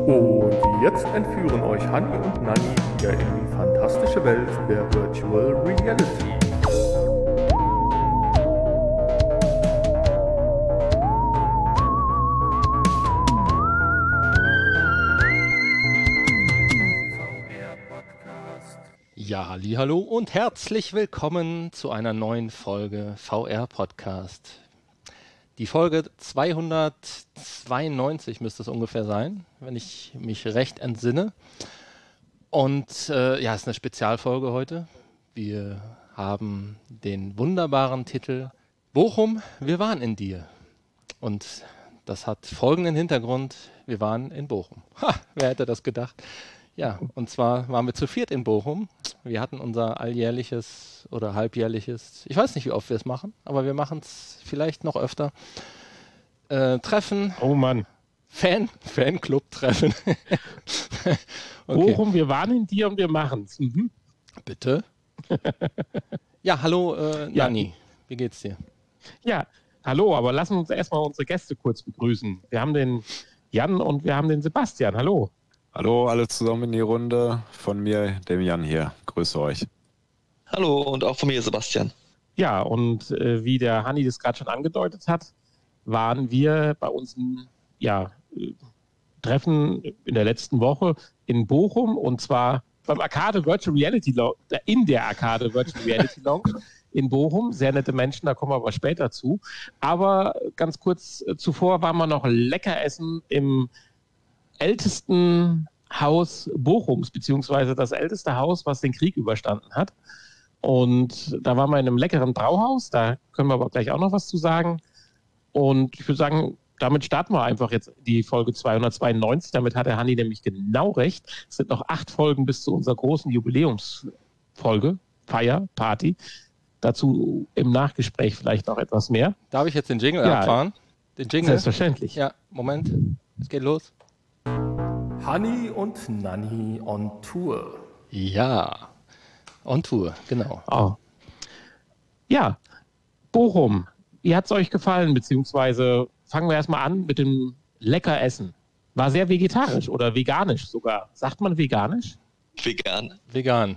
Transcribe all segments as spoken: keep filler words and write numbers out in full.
Und jetzt entführen euch Hanni und Nanni wieder in die fantastische Welt der Virtual Reality. Ja, hallihallo und herzlich willkommen zu einer neuen Folge V R Podcast. Die Folge zweihundertzweiundneunzig müsste es ungefähr sein, wenn ich mich recht entsinne. Und äh, ja, es ist eine Spezialfolge heute. Wir haben den wunderbaren Titel Bochum, wir waren in dir. Und das hat folgenden Hintergrund: Wir waren in Bochum. Ha, wer hätte das gedacht? Ja, und zwar waren wir zu viert in Bochum. Wir hatten unser alljährliches oder halbjährliches, ich weiß nicht, wie oft wir es machen, aber wir machen es vielleicht noch öfter. Äh, Treffen. Oh Mann. Fan, Fanclub-Treffen. Okay. Bochum, wir waren in dir und wir machen es. Mhm. Bitte? Ja, hallo äh, Ja. Nanni, wie geht's dir? Ja, hallo, aber lassen wir uns erstmal unsere Gäste kurz begrüßen. Wir haben den Jan und wir haben den Sebastian. Hallo. Hallo, alle zusammen in die Runde. Von mir, dem Jan hier. Grüße euch. Hallo und auch von mir Sebastian. Ja, und äh, wie der Hanni das gerade schon angedeutet hat, waren wir bei unserem ja, äh, Treffen in der letzten Woche in Bochum und zwar beim Arcade Virtual Reality Lounge, in der Arcade Virtual Reality Lounge in Bochum. Sehr nette Menschen, da kommen wir aber später zu. Aber ganz kurz äh, zuvor waren wir noch lecker essen im ältesten Haus Bochums, beziehungsweise das älteste Haus, was den Krieg überstanden hat. Und da waren wir in einem leckeren Brauhaus, da können wir aber gleich auch noch was zu sagen. Und ich würde sagen, damit starten wir einfach jetzt die Folge zweihundertzweiundneunzig. Damit hat der Hanni nämlich genau recht. Es sind noch acht Folgen bis zu unserer großen Jubiläumsfolge, Feier, Party. Dazu im Nachgespräch vielleicht noch etwas mehr. Darf ich jetzt den Jingle Ja. abfahren? Den Jingle? Selbstverständlich. Ja, Moment, es geht los. Hanni und Nanni on Tour. Ja, on Tour, genau. Oh. Ja, Bochum, wie hat es euch gefallen? Beziehungsweise fangen wir erstmal an mit dem lecker Essen. War sehr vegetarisch oder veganisch sogar. Sagt man veganisch? Vegan. Vegan.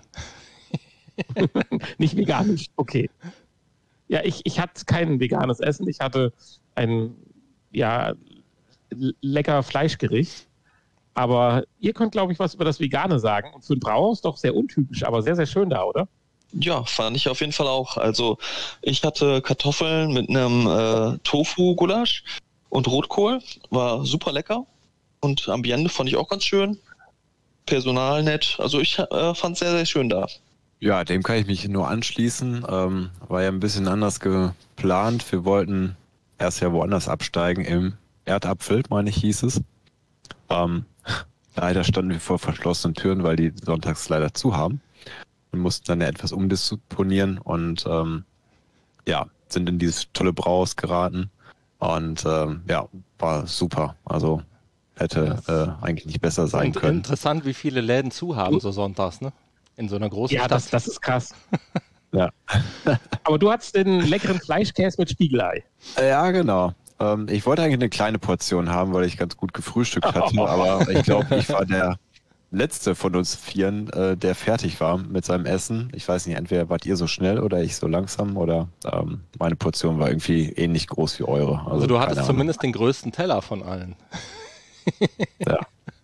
Nicht veganisch, okay. Ja, ich, ich hatte kein veganes Essen. Ich hatte ein ja, l- lecker Fleischgericht. Aber ihr könnt, glaube ich, was über das Vegane sagen. Und für ein Brauhaus doch sehr untypisch, aber sehr, sehr schön da, oder? Ja, fand ich auf jeden Fall auch. Also ich hatte Kartoffeln mit einem äh, Tofu-Gulasch und Rotkohl. War super lecker. Und Ambiente fand ich auch ganz schön. Personal nett. Also ich äh, fand es sehr, sehr schön da. Ja, dem kann ich mich nur anschließen. Ähm, war ja ein bisschen anders geplant. Wir wollten erst ja woanders absteigen, im Erdapfel, meine ich, hieß es. Ähm, leider standen wir vor verschlossenen Türen, weil die sonntags leider zu haben. Wir mussten dann ja etwas umdisponieren und ähm, ja, sind in dieses tolle Brauhaus geraten. Und ähm, ja, war super. Also hätte äh, eigentlich nicht besser sein Und können. interessant, wie viele Läden zu haben so sonntags, ne? In so einer großen Ja, Stadt. das, das ist krass. Ja. Aber du hattest den leckeren Fleischkäse mit Spiegelei. Ja, genau. Ähm, ich wollte eigentlich eine kleine Portion haben, weil ich ganz gut gefrühstückt hatte, aber ich glaube, ich war der letzte von uns Vieren, äh, der fertig war mit seinem Essen. Ich weiß nicht, entweder wart ihr so schnell oder ich so langsam oder ähm, meine Portion war irgendwie ähnlich groß wie eure. Also, Also du hattest keine zumindest den größten Teller von allen. Ja.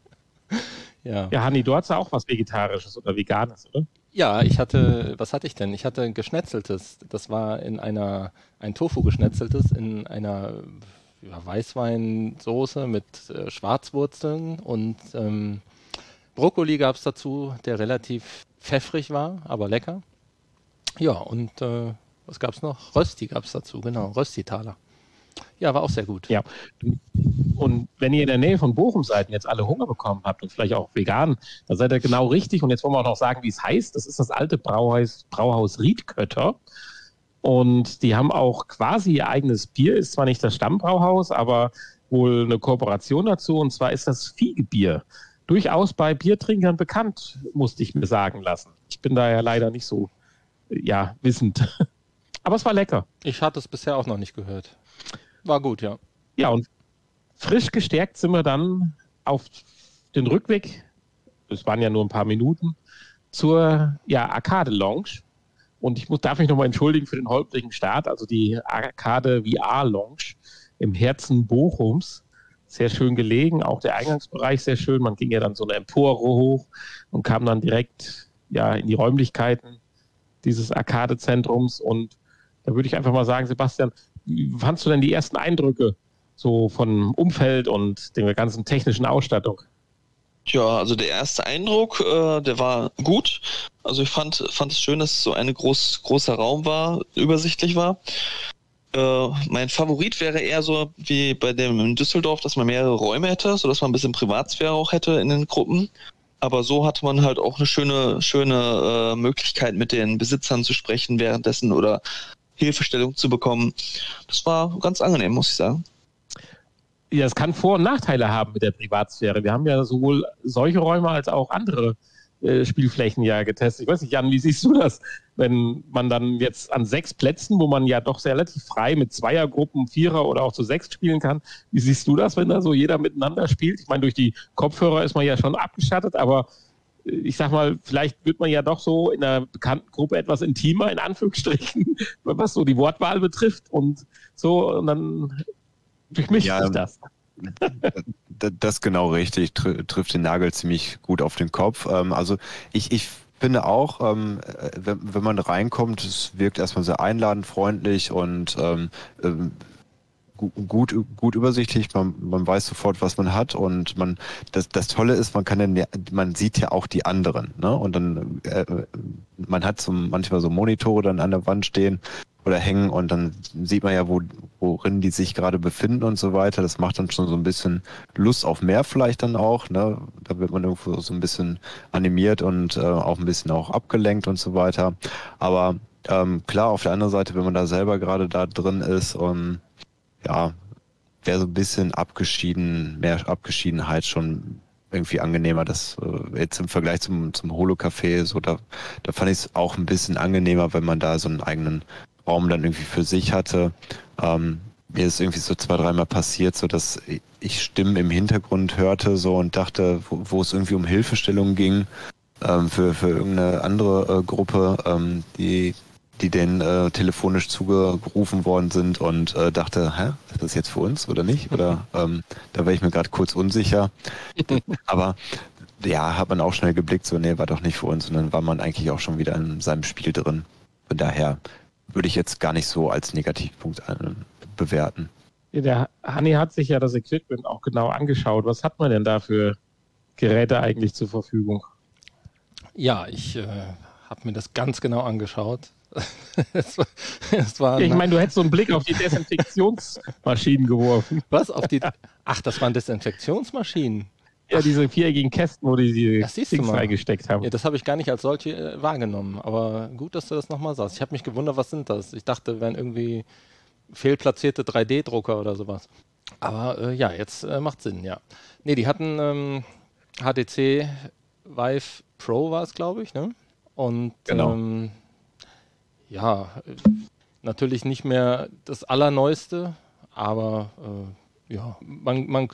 Ja. Ja, Hanni, du hattest ja auch was Vegetarisches oder Veganes, oder? Ja, ich hatte, was hatte ich denn? Ich hatte geschnetzeltes. Das war in einer, ein Tofu geschnetzeltes in einer ja, Weißweinsoße mit äh, Schwarzwurzeln und ähm, Brokkoli gab es dazu, der relativ pfeffrig war, aber lecker. Ja, und äh, was gab es noch? Rösti gab es dazu, genau, Rösti-Taler. Ja, war auch sehr gut. Ja. Und wenn ihr in der Nähe von Bochum seid und jetzt alle Hunger bekommen habt und vielleicht auch vegan, dann seid ihr genau richtig. Und jetzt wollen wir auch noch sagen, wie es heißt. Das ist das alte Brauhaus, Brauhaus Riedkötter. Und die haben auch quasi ihr eigenes Bier. Ist zwar nicht das Stammbrauhaus, aber wohl eine Kooperation dazu. Und zwar ist das Fiegebier. Durchaus bei Biertrinkern bekannt, musste ich mir sagen lassen. Ich bin da ja leider nicht so, ja, wissend. Aber es war lecker. Ich hatte es bisher auch noch nicht gehört. War gut, ja. Ja, und frisch gestärkt sind wir dann auf den Rückweg, das waren ja nur ein paar Minuten, zur ja, Arcade Lounge. Und ich muss, darf mich nochmal entschuldigen für den holprigen Start, also die Arcade V R Lounge im Herzen Bochums. Sehr schön gelegen, auch der Eingangsbereich sehr schön. Man ging ja dann so eine Empore hoch und kam dann direkt ja, in die Räumlichkeiten dieses Arcade-Zentrums. Und da würde ich einfach mal sagen, Sebastian, wie fandst du denn die ersten Eindrücke so vom Umfeld und der ganzen technischen Ausstattung? Ja, also der erste Eindruck, äh, der war gut. Also ich fand, fand es schön, dass es so ein groß, großer Raum war, übersichtlich war. Äh, mein Favorit wäre eher so wie bei dem in Düsseldorf, dass man mehrere Räume hätte, sodass man ein bisschen Privatsphäre auch hätte in den Gruppen. Aber so hatte man halt auch eine schöne, schöne äh, Möglichkeit, mit den Besitzern zu sprechen währenddessen oder Hilfestellung zu bekommen. Das war ganz angenehm, muss ich sagen. Ja, es kann Vor- und Nachteile haben mit der Privatsphäre. Wir haben ja sowohl solche Räume als auch andere äh, Spielflächen ja getestet. Ich weiß nicht, Jan, wie siehst du das? Wenn man dann jetzt an sechs Plätzen, wo man ja doch sehr relativ frei mit Zweiergruppen, Vierer oder auch zu sechs spielen kann, wie siehst du das, wenn da so jeder miteinander spielt? Ich meine, durch die Kopfhörer ist man ja schon abgeschattet, aber ich sag mal, vielleicht wird man ja doch so in einer bekannten Gruppe etwas intimer, in Anführungsstrichen, was so die Wortwahl betrifft und so, und dann durchmischt Ja, sich das. Das, das genau richtig, tr- trifft den Nagel ziemlich gut auf den Kopf. Ähm, also ich, ich finde auch, ähm, wenn, wenn man reinkommt, es wirkt erstmal sehr einladend, freundlich und ähm, ähm, gut, gut übersichtlich, man, man weiß sofort, was man hat, und man das, das Tolle ist, man kann dann, man sieht ja auch die anderen, ne? Und dann äh, man hat so manchmal so Monitore dann an der Wand stehen oder hängen, und dann sieht man ja, wo, worin die sich gerade befinden und so weiter. Das macht dann schon so ein bisschen Lust auf mehr vielleicht dann auch, ne? Da wird man irgendwo so ein bisschen animiert und äh, auch ein bisschen auch abgelenkt und so weiter. Aber ähm, klar, auf der anderen Seite, wenn man da selber gerade da drin ist, und ja, wäre so ein bisschen abgeschieden, mehr Abgeschiedenheit schon irgendwie angenehmer. Das äh, jetzt im Vergleich zum, zum Holo-Café, so da, da fand ich es auch ein bisschen angenehmer, wenn man da so einen eigenen Raum dann irgendwie für sich hatte. Ähm, mir ist irgendwie so zwei, dreimal passiert, so dass ich Stimmen im Hintergrund hörte so und dachte, wo, wo es irgendwie um Hilfestellung ging ähm, für, für irgendeine andere äh, Gruppe, ähm, die die denen äh, telefonisch zugerufen worden sind, und äh, dachte, hä, ist das jetzt für uns oder nicht? Oder ähm, da war ich mir gerade kurz unsicher. Aber ja, hat man auch schnell geblickt, so, nee, war doch nicht für uns. Und dann war man eigentlich auch schon wieder in seinem Spiel drin. Von daher würde ich jetzt gar nicht so als Negativpunkt äh, bewerten. Der Hanni hat sich ja das Equipment auch genau angeschaut. Was hat man denn da für Geräte eigentlich zur Verfügung? Ja, ich äh, habe mir das ganz genau angeschaut. es war, es war ja, ich meine, du hättest so einen Blick auf die Desinfektionsmaschinen geworfen. Was? Auf die? Ach, das waren Desinfektionsmaschinen. Ja, diese viereckigen Kästen, wo die die Dings reingesteckt haben. Ja, das habe ich gar nicht als solche äh, wahrgenommen. Aber gut, dass du das nochmal sagst. Ich habe mich gewundert, was sind das? Ich dachte, wären irgendwie fehlplatzierte drei D Drucker oder sowas. Aber äh, ja, jetzt äh, macht Sinn, ja. Nee, die hatten ähm, H T C Vive Pro war es, glaube ich, ne? Und genau. ähm, ja, natürlich nicht mehr das Allerneueste, aber äh, ja, man, man,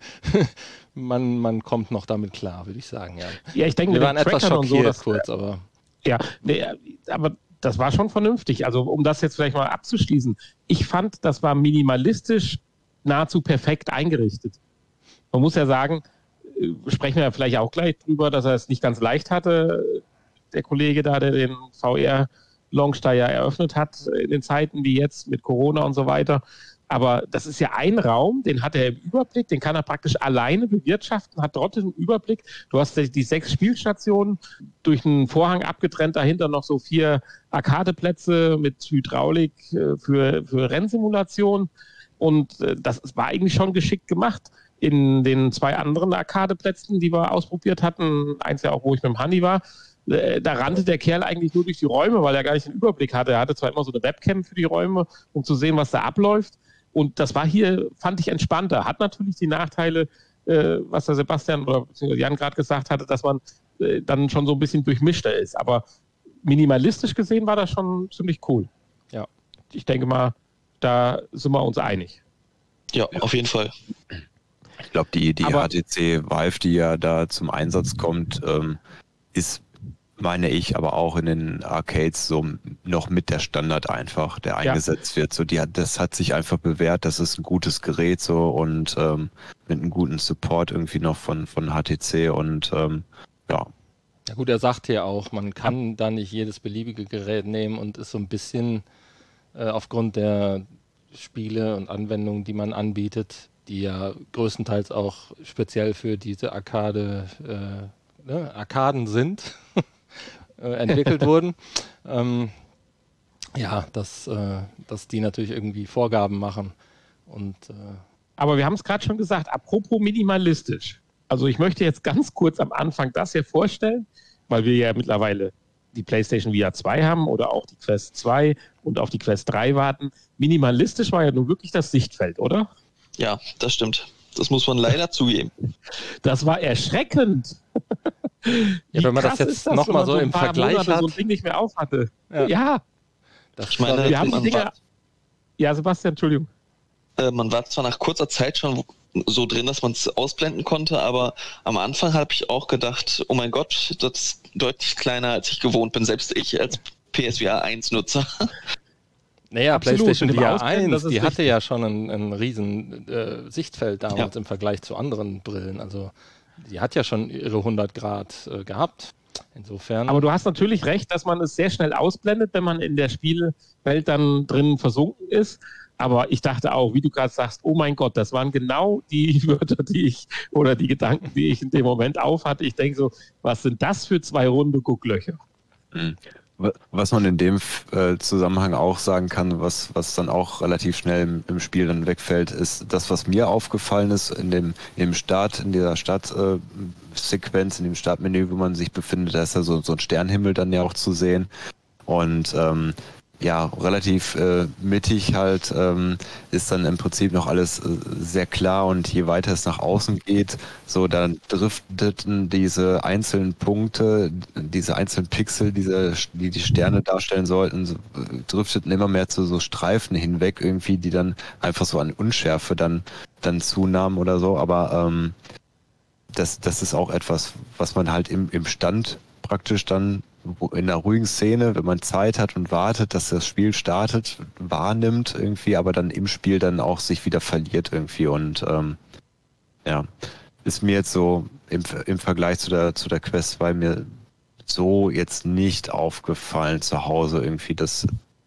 man, man kommt noch damit klar, würde ich sagen, ja. Ja, ich denke, wir waren etwas schockiert so, kurz, aber... Ja, nee, aber das war schon vernünftig. Also um das jetzt vielleicht mal abzuschließen, ich fand, das war minimalistisch nahezu perfekt eingerichtet. Man muss ja sagen, sprechen wir ja vielleicht auch gleich drüber, dass er es nicht ganz leicht hatte, der Kollege da, der den V R Lounge da ja eröffnet hat in den Zeiten wie jetzt mit Corona und so weiter. Aber das ist ja ein Raum, den hat er im Überblick, den kann er praktisch alleine bewirtschaften, hat trotzdem einen Überblick. Du hast die sechs Spielstationen, durch einen Vorhang abgetrennt, dahinter noch so vier Arcadeplätze mit Hydraulik für, für Rennsimulation. Und das war eigentlich schon geschickt gemacht. In den zwei anderen Arcadeplätzen, die wir ausprobiert hatten, eins ja auch, wo ich mit dem Hanni war, da rannte der Kerl eigentlich nur durch die Räume, weil er gar nicht den Überblick hatte. Er hatte zwar immer so eine Webcam für die Räume, um zu sehen, was da abläuft. Und das war hier, fand ich, entspannter. Hat natürlich die Nachteile, äh, was der Sebastian oder Jan gerade gesagt hatte, dass man äh, dann schon so ein bisschen durchmischter ist. Aber minimalistisch gesehen war das schon ziemlich cool. Ja. Ich denke mal, da sind wir uns einig. Ja, auf jeden Fall. Ich glaube, die, die Aber- H T C Vive, die ja da zum Einsatz kommt, ähm, ist, meine ich, aber auch in den Arcades so noch mit der Standard einfach, der eingesetzt wird. So, die hat, das hat sich einfach bewährt, das ist ein gutes Gerät so und ähm, mit einem guten Support irgendwie noch von, von H T C und ähm, ja. Ja gut, er sagt ja auch, man kann da nicht jedes beliebige Gerät nehmen und ist so ein bisschen äh, aufgrund der Spiele und Anwendungen, die man anbietet, die ja größtenteils auch speziell für diese Arcade, äh, ne, Arkaden sind, äh, entwickelt wurden. Ähm, ja, dass, äh, dass die natürlich irgendwie Vorgaben machen. Und äh, Aber wir haben es gerade schon gesagt, apropos minimalistisch. Also ich möchte jetzt ganz kurz am Anfang das hier vorstellen, weil wir ja mittlerweile die PlayStation V R zwei haben oder auch die Quest zwei und auf die Quest drei warten. Minimalistisch war ja nun wirklich das Sichtfeld, oder? Ja, das stimmt. Das muss man leider zugeben. Das war erschreckend. Ja, wenn man das krass jetzt ist das, noch wenn mal man so ein im paar Vergleich Monate hat? so ein Ding nicht mehr auf hatte. Ja. Ja, das Ich meine, war, wir haben die man Dinger. war- Ja, Sebastian, Entschuldigung. Äh, man war zwar nach kurzer Zeit schon so drin, dass man es ausblenden konnte, aber am Anfang habe ich auch gedacht, oh mein Gott, das ist deutlich kleiner, als ich gewohnt bin, selbst ich als P S V R eins Nutzer. naja, Absolut, PlayStation mit dem V R Ausblenden, das eins, ist die hatte richtig. ja schon ein, ein riesen äh, Sichtfeld damals Ja. im Vergleich zu anderen Brillen. Also die hat ja schon ihre hundert Grad äh, gehabt. Insofern. Aber du hast natürlich recht, dass man es sehr schnell ausblendet, wenn man in der Spielwelt dann drin versunken ist. Aber ich dachte auch, wie du gerade sagst, oh mein Gott, das waren genau die Wörter, die ich oder die Gedanken, die ich in dem Moment auf hatte. Ich denke so, was sind das für zwei runde Gucklöcher? Was man in dem äh, Zusammenhang auch sagen kann, was, was dann auch relativ schnell im, im Spiel dann wegfällt, ist das, was mir aufgefallen ist in dem, im Start, in dieser Startsequenz, in dem Startmenü, wo man sich befindet, da ist ja so, so ein Sternenhimmel dann ja auch zu sehen. Und ähm, ja, relativ äh, mittig halt ähm, ist dann im Prinzip noch alles äh, sehr klar und je weiter es nach außen geht, so dann drifteten diese einzelnen Punkte, diese einzelnen Pixel, diese, die die Sterne darstellen sollten, so, äh, drifteten immer mehr zu so Streifen hinweg irgendwie, die dann einfach so an Unschärfe dann, dann zunahmen oder so, aber ähm, das, das ist auch etwas, was man halt im, im Stand praktisch dann in einer ruhigen Szene, wenn man Zeit hat und wartet, dass das Spiel startet, wahrnimmt irgendwie, aber dann im Spiel dann auch sich wieder verliert irgendwie und ähm, ja, ist mir jetzt so im, im Vergleich zu der, zu der Quest zwei mir so jetzt nicht aufgefallen zu Hause irgendwie, dass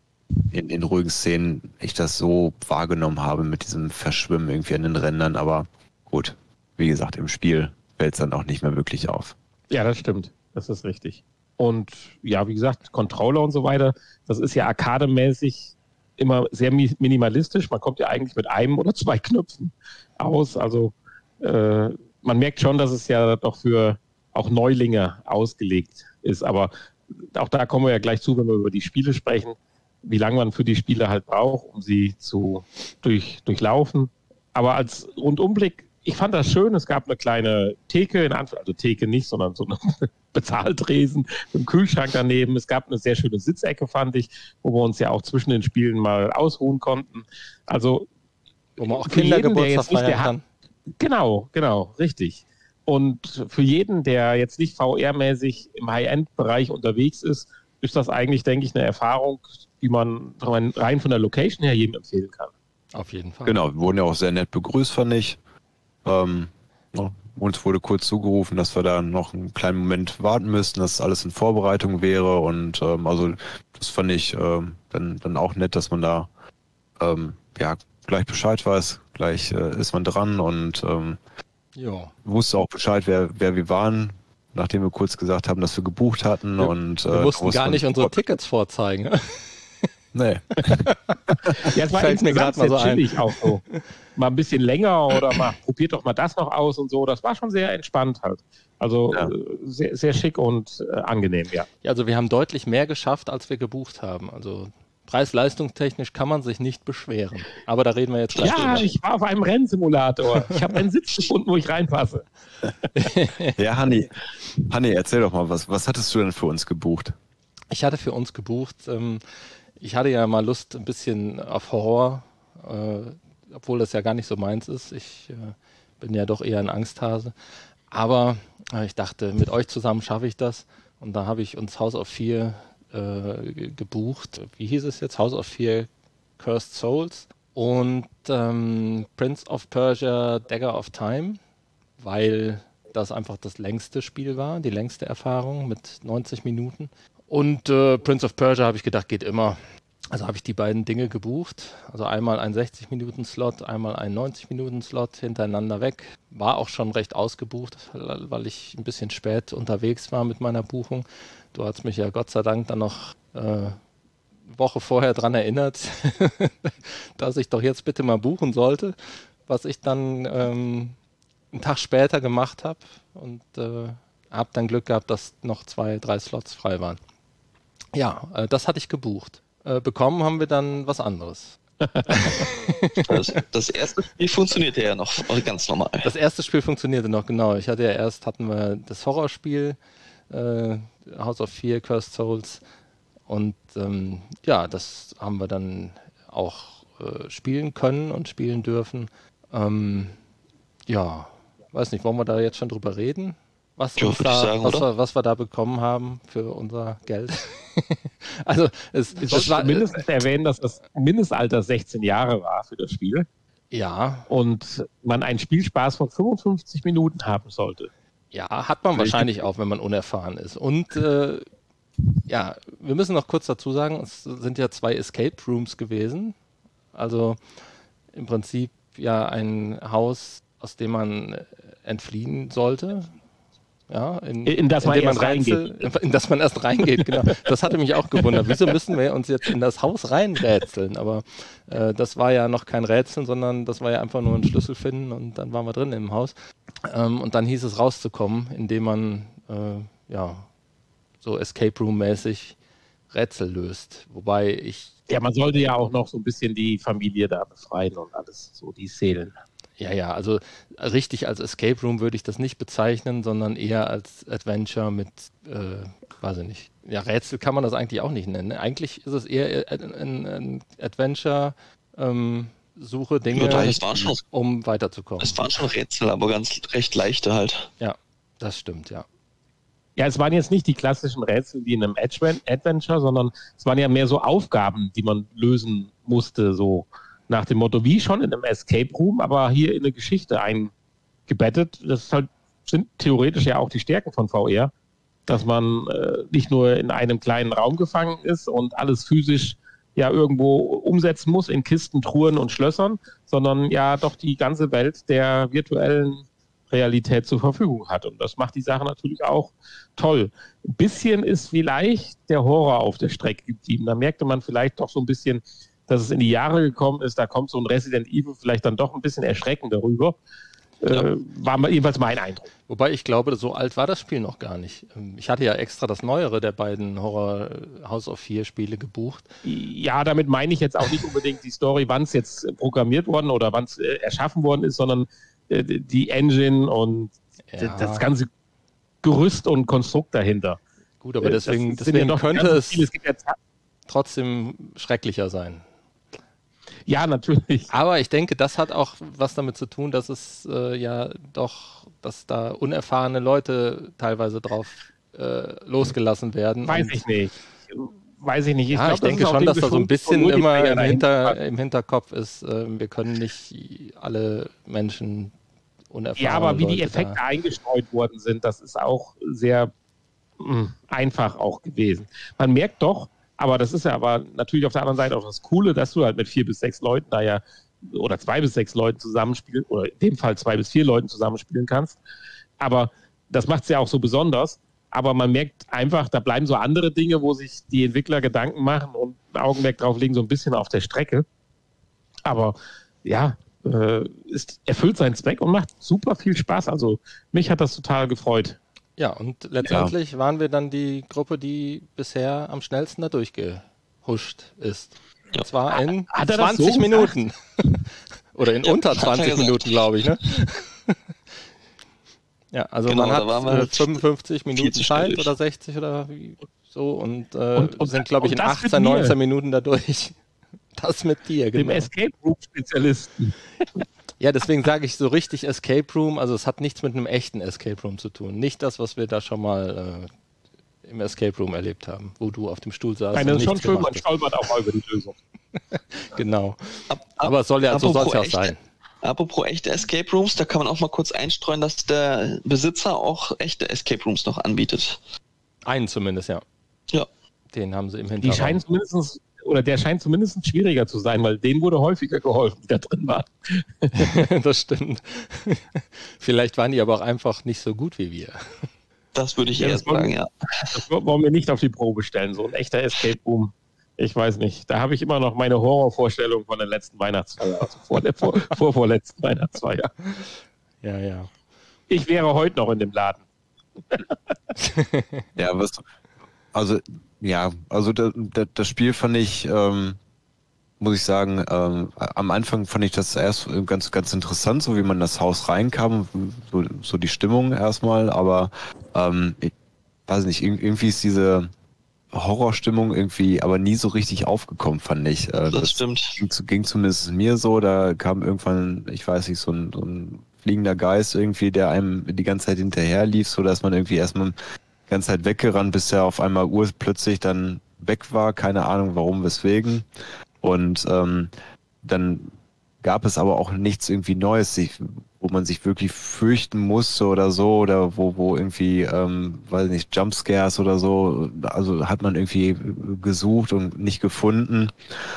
in, in ruhigen Szenen ich das so wahrgenommen habe mit diesem Verschwimmen irgendwie an den Rändern, aber gut, wie gesagt, im Spiel fällt es dann auch nicht mehr wirklich auf. Ja, das stimmt. Das ist richtig. Und ja, wie gesagt, Controller und so weiter, das ist ja arkademäßig immer sehr mi- minimalistisch. Man kommt ja eigentlich mit einem oder zwei Knöpfen aus. Also äh, man merkt schon, dass es ja doch für auch Neulinge ausgelegt ist. Aber auch da kommen wir ja gleich zu, wenn wir über die Spiele sprechen, wie lange man für die Spiele halt braucht, um sie zu durch, durchlaufen. Aber als Rundumblick, ich fand das schön. Es gab eine kleine Theke, in Anf- also Theke nicht, sondern so eine Bezahltresen, einen Kühlschrank daneben. Es gab eine sehr schöne Sitzecke, fand ich, wo wir uns ja auch zwischen den Spielen mal ausruhen konnten. Also wo man auch für jeden, der Kindergeburtstag jetzt nicht feiern der kann. Genau, genau, richtig. Und für jeden, der jetzt nicht V R-mäßig im High-End-Bereich unterwegs ist, ist das eigentlich, denke ich, eine Erfahrung, die man rein von der Location her jedem empfehlen kann. Auf jeden Fall. Genau, wir wurden ja auch sehr nett begrüßt, fand ich. Ähm, ja, uns wurde kurz zugerufen, dass wir da noch einen kleinen Moment warten müssten, dass alles in Vorbereitung wäre und ähm, also das fand ich ähm, dann, dann auch nett, dass man da ähm, ja gleich Bescheid weiß, gleich äh, ist man dran und ähm, Ja. wusste auch Bescheid, wer, wer wir waren, nachdem wir kurz gesagt haben, dass wir gebucht hatten Wir- und Wir äh, mussten wusste gar man nicht unsere sofort- Tickets vorzeigen. Nee. Ja, es war Fällt mir insgesamt grad mal so sehr ein. chillig auch so. Mal ein bisschen länger oder mal probiert doch mal das noch aus und so. Das war schon sehr entspannt halt. Also Ja. äh, sehr, sehr schick und äh, angenehm, ja. Ja, also wir haben deutlich mehr geschafft, als wir gebucht haben. Also preis-leistungstechnisch kann man sich nicht beschweren. Aber da reden wir jetzt gleich Ja, drüber. ich war auf einem Rennsimulator. Ich habe einen Sitz gefunden, wo ich reinpasse. Ja, Hanni, Hanni, erzähl doch mal, was, was hattest du denn für uns gebucht? Ich hatte für uns gebucht, ähm, ich hatte ja mal Lust ein bisschen auf Horror, äh, obwohl das ja gar nicht so meins ist. Ich äh, bin ja doch eher ein Angsthase. Aber äh, ich dachte, mit euch zusammen schaffe ich das. Und da habe ich uns House of Fear äh, ge- gebucht. Wie hieß es jetzt? House of Fear Cursed Souls und ähm, Prince of Persia Dagger of Time, weil das einfach das längste Spiel war, die längste Erfahrung mit neunzig Minuten. Und äh, Prince of Persia habe ich gedacht, geht immer. Also habe ich die beiden Dinge gebucht. Also einmal ein sechzig-Minuten-Slot, einmal ein neunzig-Minuten-Slot hintereinander weg. War auch schon recht ausgebucht, weil ich ein bisschen spät unterwegs war mit meiner Buchung. Du hast mich ja Gott sei Dank dann noch äh, eine Woche vorher daran erinnert, dass ich doch jetzt bitte mal buchen sollte, was ich dann ähm, einen Tag später gemacht habe und äh, habe dann Glück gehabt, dass noch zwei, drei Slots frei waren. Ja, äh, das hatte ich gebucht. Äh, bekommen haben wir dann was anderes. Das, das erste Spiel funktionierte ja noch ganz normal. Das erste Spiel funktionierte noch, genau. Ich hatte ja erst, hatten wir das Horrorspiel, äh, House of Fear, Cursed Souls. Und ähm, ja, das haben wir dann auch äh, spielen können und spielen dürfen. Ähm, ja, weiß nicht, wollen wir da jetzt schon drüber reden? Was, Ja, uns würde ich da, sagen, was, oder? wir, was wir da bekommen haben für unser Geld. Also es, Ich es sollte war mindestens erwähnen, dass das Mindestalter sechzehn Jahre war für das Spiel ja, und man einen Spielspaß von fünfundfünfzig Minuten haben sollte. ja, hat man wahrscheinlich auch, wenn man unerfahren ist. Und äh, ja, wir müssen noch kurz dazu sagen, es sind ja zwei Escape Rooms gewesen. Also im Prinzip ja ein Haus, aus dem man äh, entfliehen sollte. Ja, in, In das man dem erst Rätsel, in, in das man erst reingeht, genau. Das hatte mich auch gewundert. Wieso müssen wir uns jetzt in das Haus reinrätseln? Aber äh, das war ja noch kein Rätsel, sondern das war ja einfach nur ein Schlüssel finden und dann waren wir drin im Haus. Ähm, und dann hieß es rauszukommen, indem man äh, ja so Escape Room-mäßig Rätsel löst. Wobei ich Ja, man sollte ja auch noch so ein bisschen die Familie da befreien und alles, so die Seelen. Ja, ja, also richtig als Escape Room würde ich das nicht bezeichnen, sondern eher als Adventure mit, äh, weiß ich nicht. Ja, Rätsel kann man das eigentlich auch nicht nennen. Eigentlich ist es eher ein, ein, ein Adventure, ähm, Suche Dinge, Ja, das waren schon- um weiterzukommen. Es waren schon Rätsel, aber ganz recht leichte halt. Ja, das stimmt, ja. Ja, es waren jetzt nicht die klassischen Rätsel wie in einem Adven- Adventure, sondern es waren ja mehr so Aufgaben, die man lösen musste, so nach dem Motto, wie schon in einem Escape Room, aber hier in eine Geschichte eingebettet. Das ist halt, sind theoretisch ja auch die Stärken von V R, dass man äh, nicht nur in einem kleinen Raum gefangen ist und alles physisch ja irgendwo umsetzen muss in Kisten, Truhen und Schlössern, sondern ja doch die ganze Welt der virtuellen Realität zur Verfügung hat. Und das macht die Sache natürlich auch toll. Ein bisschen ist vielleicht der Horror auf der Strecke geblieben. Da merkte man vielleicht doch so ein bisschen, dass es in die Jahre gekommen ist. Da kommt so ein Resident Evil vielleicht dann doch ein bisschen erschreckender rüber. Ja. Äh, war mal- jedenfalls mein Eindruck. Wobei ich glaube, so alt war das Spiel noch gar nicht. Ähm, Ich hatte ja extra das neuere der beiden Horror äh, House of Fear Spiele gebucht. Ja, damit meine ich jetzt auch nicht unbedingt die Story, wann es jetzt programmiert worden oder wann es äh, erschaffen worden ist, sondern äh, die Engine und Ja. das ganze Gerüst und Konstrukt dahinter. Gut, aber Äh, deswegen, das sind ja deswegen doch könnte ganz es viele. Es gibt ja Za- trotzdem schrecklicher sein. Ja, natürlich. Aber ich denke, das hat auch was damit zu tun, dass es äh, ja doch, dass da unerfahrene Leute teilweise drauf äh, losgelassen werden. Weiß Und, ich nicht. Weiß ich nicht. Ja, glaub, ich denke ist auch schon, dem dass da so ein geschuldet von bisschen immer Multiplayer im, dahinter. Hinter, im Hinterkopf ist, äh, wir können nicht alle Menschen unerfahren. Ja, aber wie die Leute Effekte da. eingestreut worden sind, das ist auch sehr mh, einfach auch gewesen. Man merkt doch, aber das ist ja aber natürlich auf der anderen Seite auch das Coole, dass du halt mit vier bis sechs Leuten da ja oder zwei bis sechs Leuten zusammenspielen oder in dem Fall zwei bis vier Leuten zusammenspielen kannst. Aber das macht es ja auch so besonders. Aber man merkt einfach, da bleiben so andere Dinge, wo sich die Entwickler Gedanken machen und ein Augenmerk drauf legen, so ein bisschen auf der Strecke. Aber ja, äh, es erfüllt seinen Zweck und macht super viel Spaß. Also mich hat das total gefreut. Ja, und letztendlich waren wir dann die Gruppe, die bisher am schnellsten da durchgehuscht ist. Ja. Und zwar in Hat er das so zwanzig gesagt? Minuten. Oder in Ja, unter hat er zwanzig gesagt. Minuten, glaube ich. Ne? Ja, also Genau, man da waren wir hat äh, halt fünfundfünfzig viel Minuten zu schnell Zeit durch. oder sechzig oder wie so und, äh, Und- und- sind, glaube ich, und in das mit achtzehn, mir. neunzehn Minuten da durch. Das mit dir, Dem genau. Escape Room Spezialisten. Ja, deswegen sage ich so richtig Escape Room, also es hat nichts mit einem echten Escape Room zu tun. Nicht das, was wir da schon mal äh, im Escape Room erlebt haben, wo du auf dem Stuhl saßt. Nein, das und ist schon nichts schön, gemacht man stolpert auch mal über die Lösung. Genau. Ab, ab, Aber es soll ja, so soll es ja auch echte, sein. Apropos echte Escape Rooms, da kann man auch mal kurz einstreuen, dass der Besitzer auch echte Escape Rooms noch anbietet. Einen zumindest, ja. Ja. Den haben sie im Die Hintergrund. scheinen zumindest, oder der scheint zumindest schwieriger zu sein, weil denen wurde häufiger geholfen, die da drin waren. Das stimmt. Vielleicht waren die aber auch einfach nicht so gut wie wir. Das würde ich Ja, eher das wollen sagen, wir- ja. Das wollen wir nicht auf die Probe stellen. So ein echter Escape Room. Ich weiß nicht. Da habe ich immer noch meine Horrorvorstellung von der letzten Weihnachtsfeier, also vor der vor, vor vorletzten Weihnachtsfeier. Ja, ja. Ich wäre heute noch in dem Laden. Ja, was, also, ja, also das, das, das Spiel fand ich, ähm, muss ich sagen, ähm, am Anfang fand ich das erst ganz, ganz interessant, so wie man in das Haus reinkam, so, so die Stimmung erstmal, aber ähm, ich weiß nicht, ir- irgendwie ist diese Horrorstimmung irgendwie aber nie so richtig aufgekommen, fand ich. Äh, Das stimmt. ging, zu- ging zumindest mir so, da kam irgendwann, ich weiß nicht, so ein, so ein fliegender Geist irgendwie, der einem die ganze Zeit hinterher lief, so dass man irgendwie erstmal die ganze Zeit weggerannt, bis er auf einmal urplötzlich dann weg war, keine Ahnung warum, weswegen. Und ähm, dann gab es aber auch nichts irgendwie Neues, sich, wo man sich wirklich fürchten musste oder so, oder wo, wo irgendwie, ähm, weiß nicht, Jumpscares oder so, also hat man irgendwie gesucht und nicht gefunden.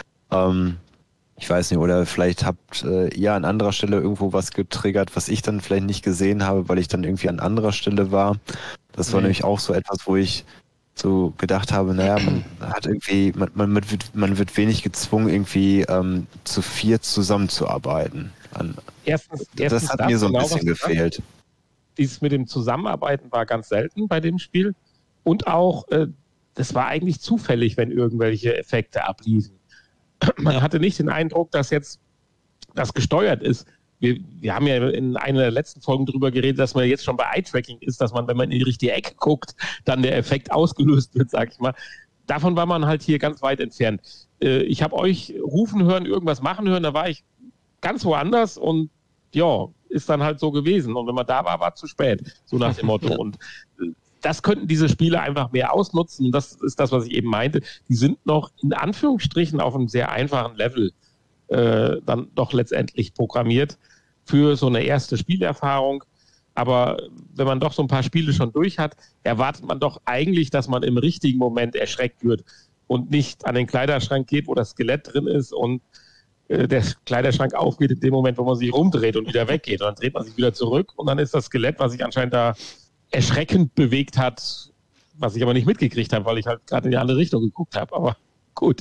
Ähm, ich weiß nicht, oder vielleicht habt äh, ihr an anderer Stelle irgendwo was getriggert, was ich dann vielleicht nicht gesehen habe, weil ich dann irgendwie an anderer Stelle war. Das war Nee. nämlich auch so etwas, wo ich so gedacht habe, naja, man hat irgendwie, man, man, wird, man wird wenig gezwungen, irgendwie ähm, zu viert zusammenzuarbeiten. An, Erstens, das erstens hat mir so ein genau, bisschen was du sagst. gefehlt. Dieses mit dem Zusammenarbeiten war ganz selten bei dem Spiel. Und auch, äh, das war eigentlich zufällig, wenn irgendwelche Effekte abliefen. Man Ja. hatte nicht den Eindruck, dass jetzt das gesteuert ist. Wir, wir haben ja in einer der letzten Folgen darüber geredet, dass man jetzt schon bei Eye-Tracking ist, dass man, wenn man in die richtige Ecke guckt, dann der Effekt ausgelöst wird, sag ich mal. Davon war man halt hier ganz weit entfernt. Äh, ich habe euch rufen hören, irgendwas machen hören, da war ich ganz woanders und ja, ist dann halt so gewesen. Und wenn man da war, war es zu spät, so nach dem Motto. Und äh, das könnten diese Spiele einfach mehr ausnutzen. Und das ist das, was ich eben meinte. Die sind noch in Anführungsstrichen auf einem sehr einfachen Level äh, dann doch letztendlich programmiert für so eine erste Spielerfahrung. Aber wenn man doch so ein paar Spiele schon durch hat, erwartet man doch eigentlich, dass man im richtigen Moment erschreckt wird und nicht an den Kleiderschrank geht, wo das Skelett drin ist und äh, der Kleiderschrank aufgeht in dem Moment, wo man sich rumdreht und wieder weggeht. Und dann dreht man sich wieder zurück und dann ist das Skelett, was sich anscheinend da erschreckend bewegt hat, was ich aber nicht mitgekriegt habe, weil ich halt gerade in die andere Richtung geguckt habe. Aber gut.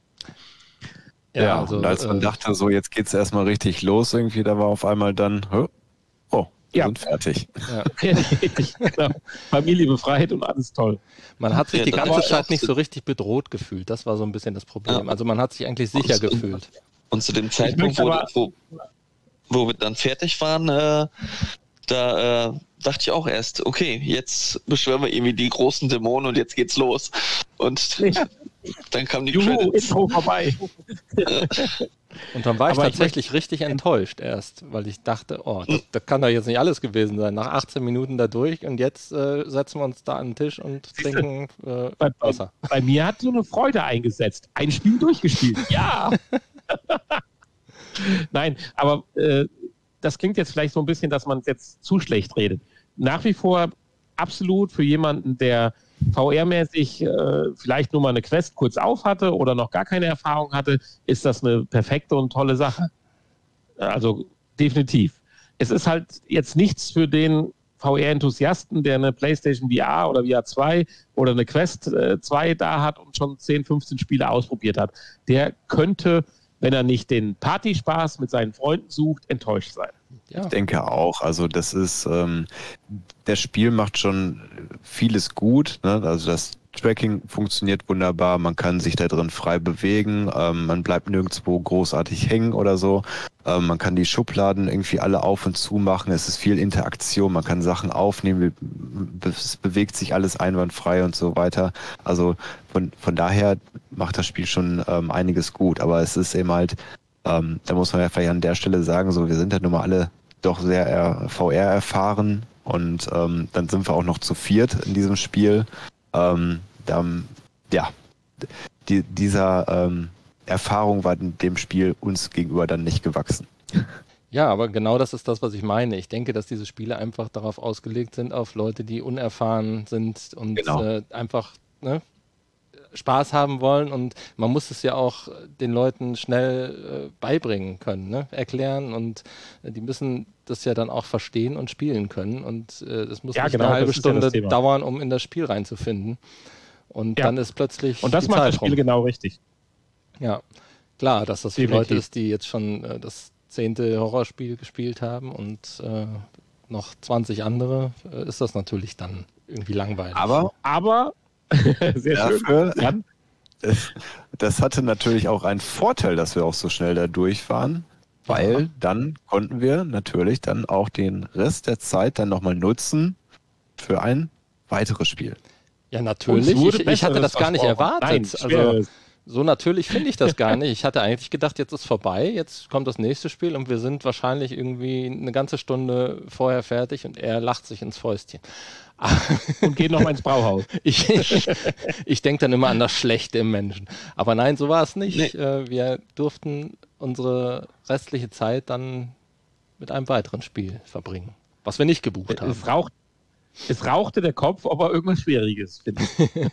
Ja, also, und als man äh, dachte, so jetzt geht's erstmal richtig los irgendwie, da war auf einmal dann, hä? Oh, wir Ja. sind fertig. Genau. Familie befreit und alles toll. Man hat sich Ja, die das ganze war Zeit auch nicht so- so richtig bedroht gefühlt. Das war so ein bisschen das Problem. Ja. Also man hat sich eigentlich sicher Und- gefühlt. Und zu dem Zeitpunkt, möchte wo, aber- wo, wo wir dann fertig waren, äh, da äh, dachte ich auch erst, okay, jetzt beschwören wir irgendwie die großen Dämonen und jetzt geht's los. Und Ja. dann kamen die Juhu, Credits. Intro vorbei. Und dann war ich Aber ich tatsächlich richtig enttäuscht erst, weil ich dachte, oh, das, das kann doch jetzt nicht alles gewesen sein. Nach achtzehn Minuten da durch und jetzt äh, setzen wir uns da an den Tisch und trinken äh, Bei, bei, Wasser. bei mir hat so eine Freude eingesetzt. Ein Spiel durchgespielt. Ja! Nein, aber äh, das klingt jetzt vielleicht so ein bisschen, dass man jetzt zu schlecht redet. Nach wie vor absolut für jemanden, der V R-mäßig äh, vielleicht nur mal eine Quest kurz auf hatte oder noch gar keine Erfahrung hatte, ist das eine perfekte und tolle Sache. Also definitiv. Es ist halt jetzt nichts für den V R-Enthusiasten, der eine PlayStation V R oder V R zwei oder eine Quest äh, zwei da hat und schon zehn, fünfzehn Spiele ausprobiert hat. Der könnte, wenn er nicht den Partyspaß mit seinen Freunden sucht, enttäuscht sein. Ja. Ich denke auch. Also das ist, ähm, das Spiel macht schon vieles gut. Ne? Also das Tracking funktioniert wunderbar. Man kann sich da drin frei bewegen. Ähm, man bleibt nirgendwo großartig hängen oder so. Ähm, man kann die Schubladen irgendwie alle auf und zu machen. Es ist viel Interaktion. Man kann Sachen aufnehmen. Es bewegt sich alles einwandfrei und so weiter. Also von, von daher macht das Spiel schon ähm, einiges gut. Aber es ist eben halt Ähm, da muss man ja vielleicht an der Stelle sagen, so wir sind ja nun mal alle doch sehr äh, V R erfahren und ähm, dann sind wir auch noch zu viert in diesem Spiel. Ähm, dann, ja, die, dieser ähm, Erfahrung war in dem Spiel uns gegenüber dann nicht gewachsen. Ja, aber genau das ist das, was ich meine. Ich denke, dass diese Spiele einfach darauf ausgelegt sind, auf Leute, die unerfahren sind und Genau. äh, einfach ne, Spaß haben wollen. Und man muss es ja auch den Leuten schnell äh, beibringen können, ne? Erklären. Und äh, die müssen das ja dann auch verstehen und spielen können. Und äh, es muss Ja, nicht genau, eine halbe das ist ja das Stunde Thema. dauern, um in das Spiel reinzufinden. Und Ja. dann ist plötzlich Und das die macht Zeit das Spiel rum. genau richtig. Ja, klar, dass das für Definitiv. Leute ist, die jetzt schon äh, das zehnte Horrorspiel gespielt haben und äh, noch zwanzig andere, äh, ist das natürlich dann irgendwie langweilig. Aber Aber, sehr dafür, schön. Jan? das, das hatte natürlich auch einen Vorteil, dass wir auch so schnell da durch waren, weil Ja. dann konnten wir natürlich dann auch den Rest der Zeit dann nochmal nutzen für ein weiteres Spiel. Ja, Uns natürlich. wurde Ich, ich hatte Besseres das gar nicht versprochen. erwartet. Nein, also, Schweres. so natürlich finde ich das gar nicht. Ich hatte eigentlich gedacht, jetzt ist vorbei, jetzt kommt das nächste Spiel und wir sind wahrscheinlich irgendwie eine ganze Stunde vorher fertig und er lacht sich ins Fäustchen. Und geht nochmal ins Brauhaus. Ich, ich, ich denke dann immer an das Schlechte im Menschen. Aber nein, so war es nicht. Nee. Äh, Wir durften unsere restliche Zeit dann mit einem weiteren Spiel verbringen, was wir nicht gebucht haben. Es, raucht, es rauchte der Kopf, aber irgendwas Schwieriges, finde ich.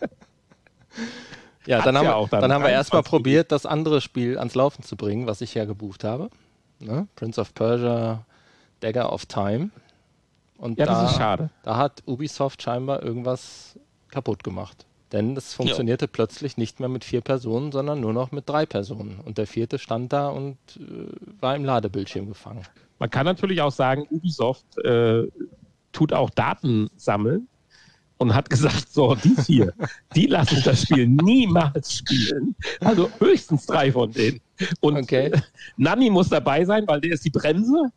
Ja, Hat's dann haben, ja wir, auch dann dann haben wir erstmal dreiundzwanzig probiert, das andere Spiel ans Laufen zu bringen, was ich ja gebucht habe. Ne? Prince of Persia, Dagger of Time. Und Ja, da, das ist schade. da hat Ubisoft scheinbar irgendwas kaputt gemacht. Denn es funktionierte plötzlich nicht mehr mit vier Personen, sondern nur noch mit drei Personen. Und der vierte stand da und äh, war im Ladebildschirm gefangen. Man kann natürlich auch sagen, Ubisoft äh, tut auch Daten sammeln und hat gesagt, so, die vier, die lassen das Spiel niemals spielen. Also höchstens drei von denen. Und Okay. äh, Nanni muss dabei sein, weil der ist die Bremse.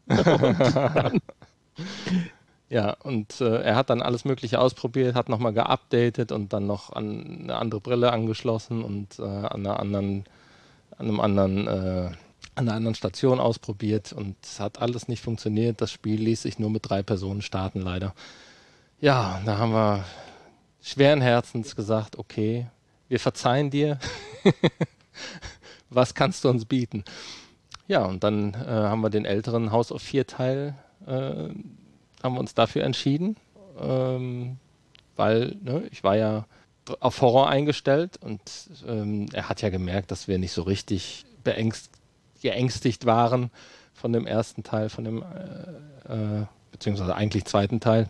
Ja, und äh, er hat dann alles Mögliche ausprobiert, hat nochmal geupdatet und dann noch an eine andere Brille angeschlossen und äh, an einer anderen, an einem anderen, äh, an einer anderen Station ausprobiert und es hat alles nicht funktioniert. Das Spiel ließ sich nur mit drei Personen starten, leider. Ja, da haben wir schweren Herzens gesagt, okay, wir verzeihen dir. Was kannst du uns bieten? Ja, und dann äh, haben wir den älteren House of vier Teil äh, haben wir uns dafür entschieden, ähm, weil ne, ich war ja auf Horror eingestellt und ähm, er hat ja gemerkt, dass wir nicht so richtig beängst geängstigt waren von dem ersten Teil, von dem äh, äh, beziehungsweise eigentlich zweiten Teil.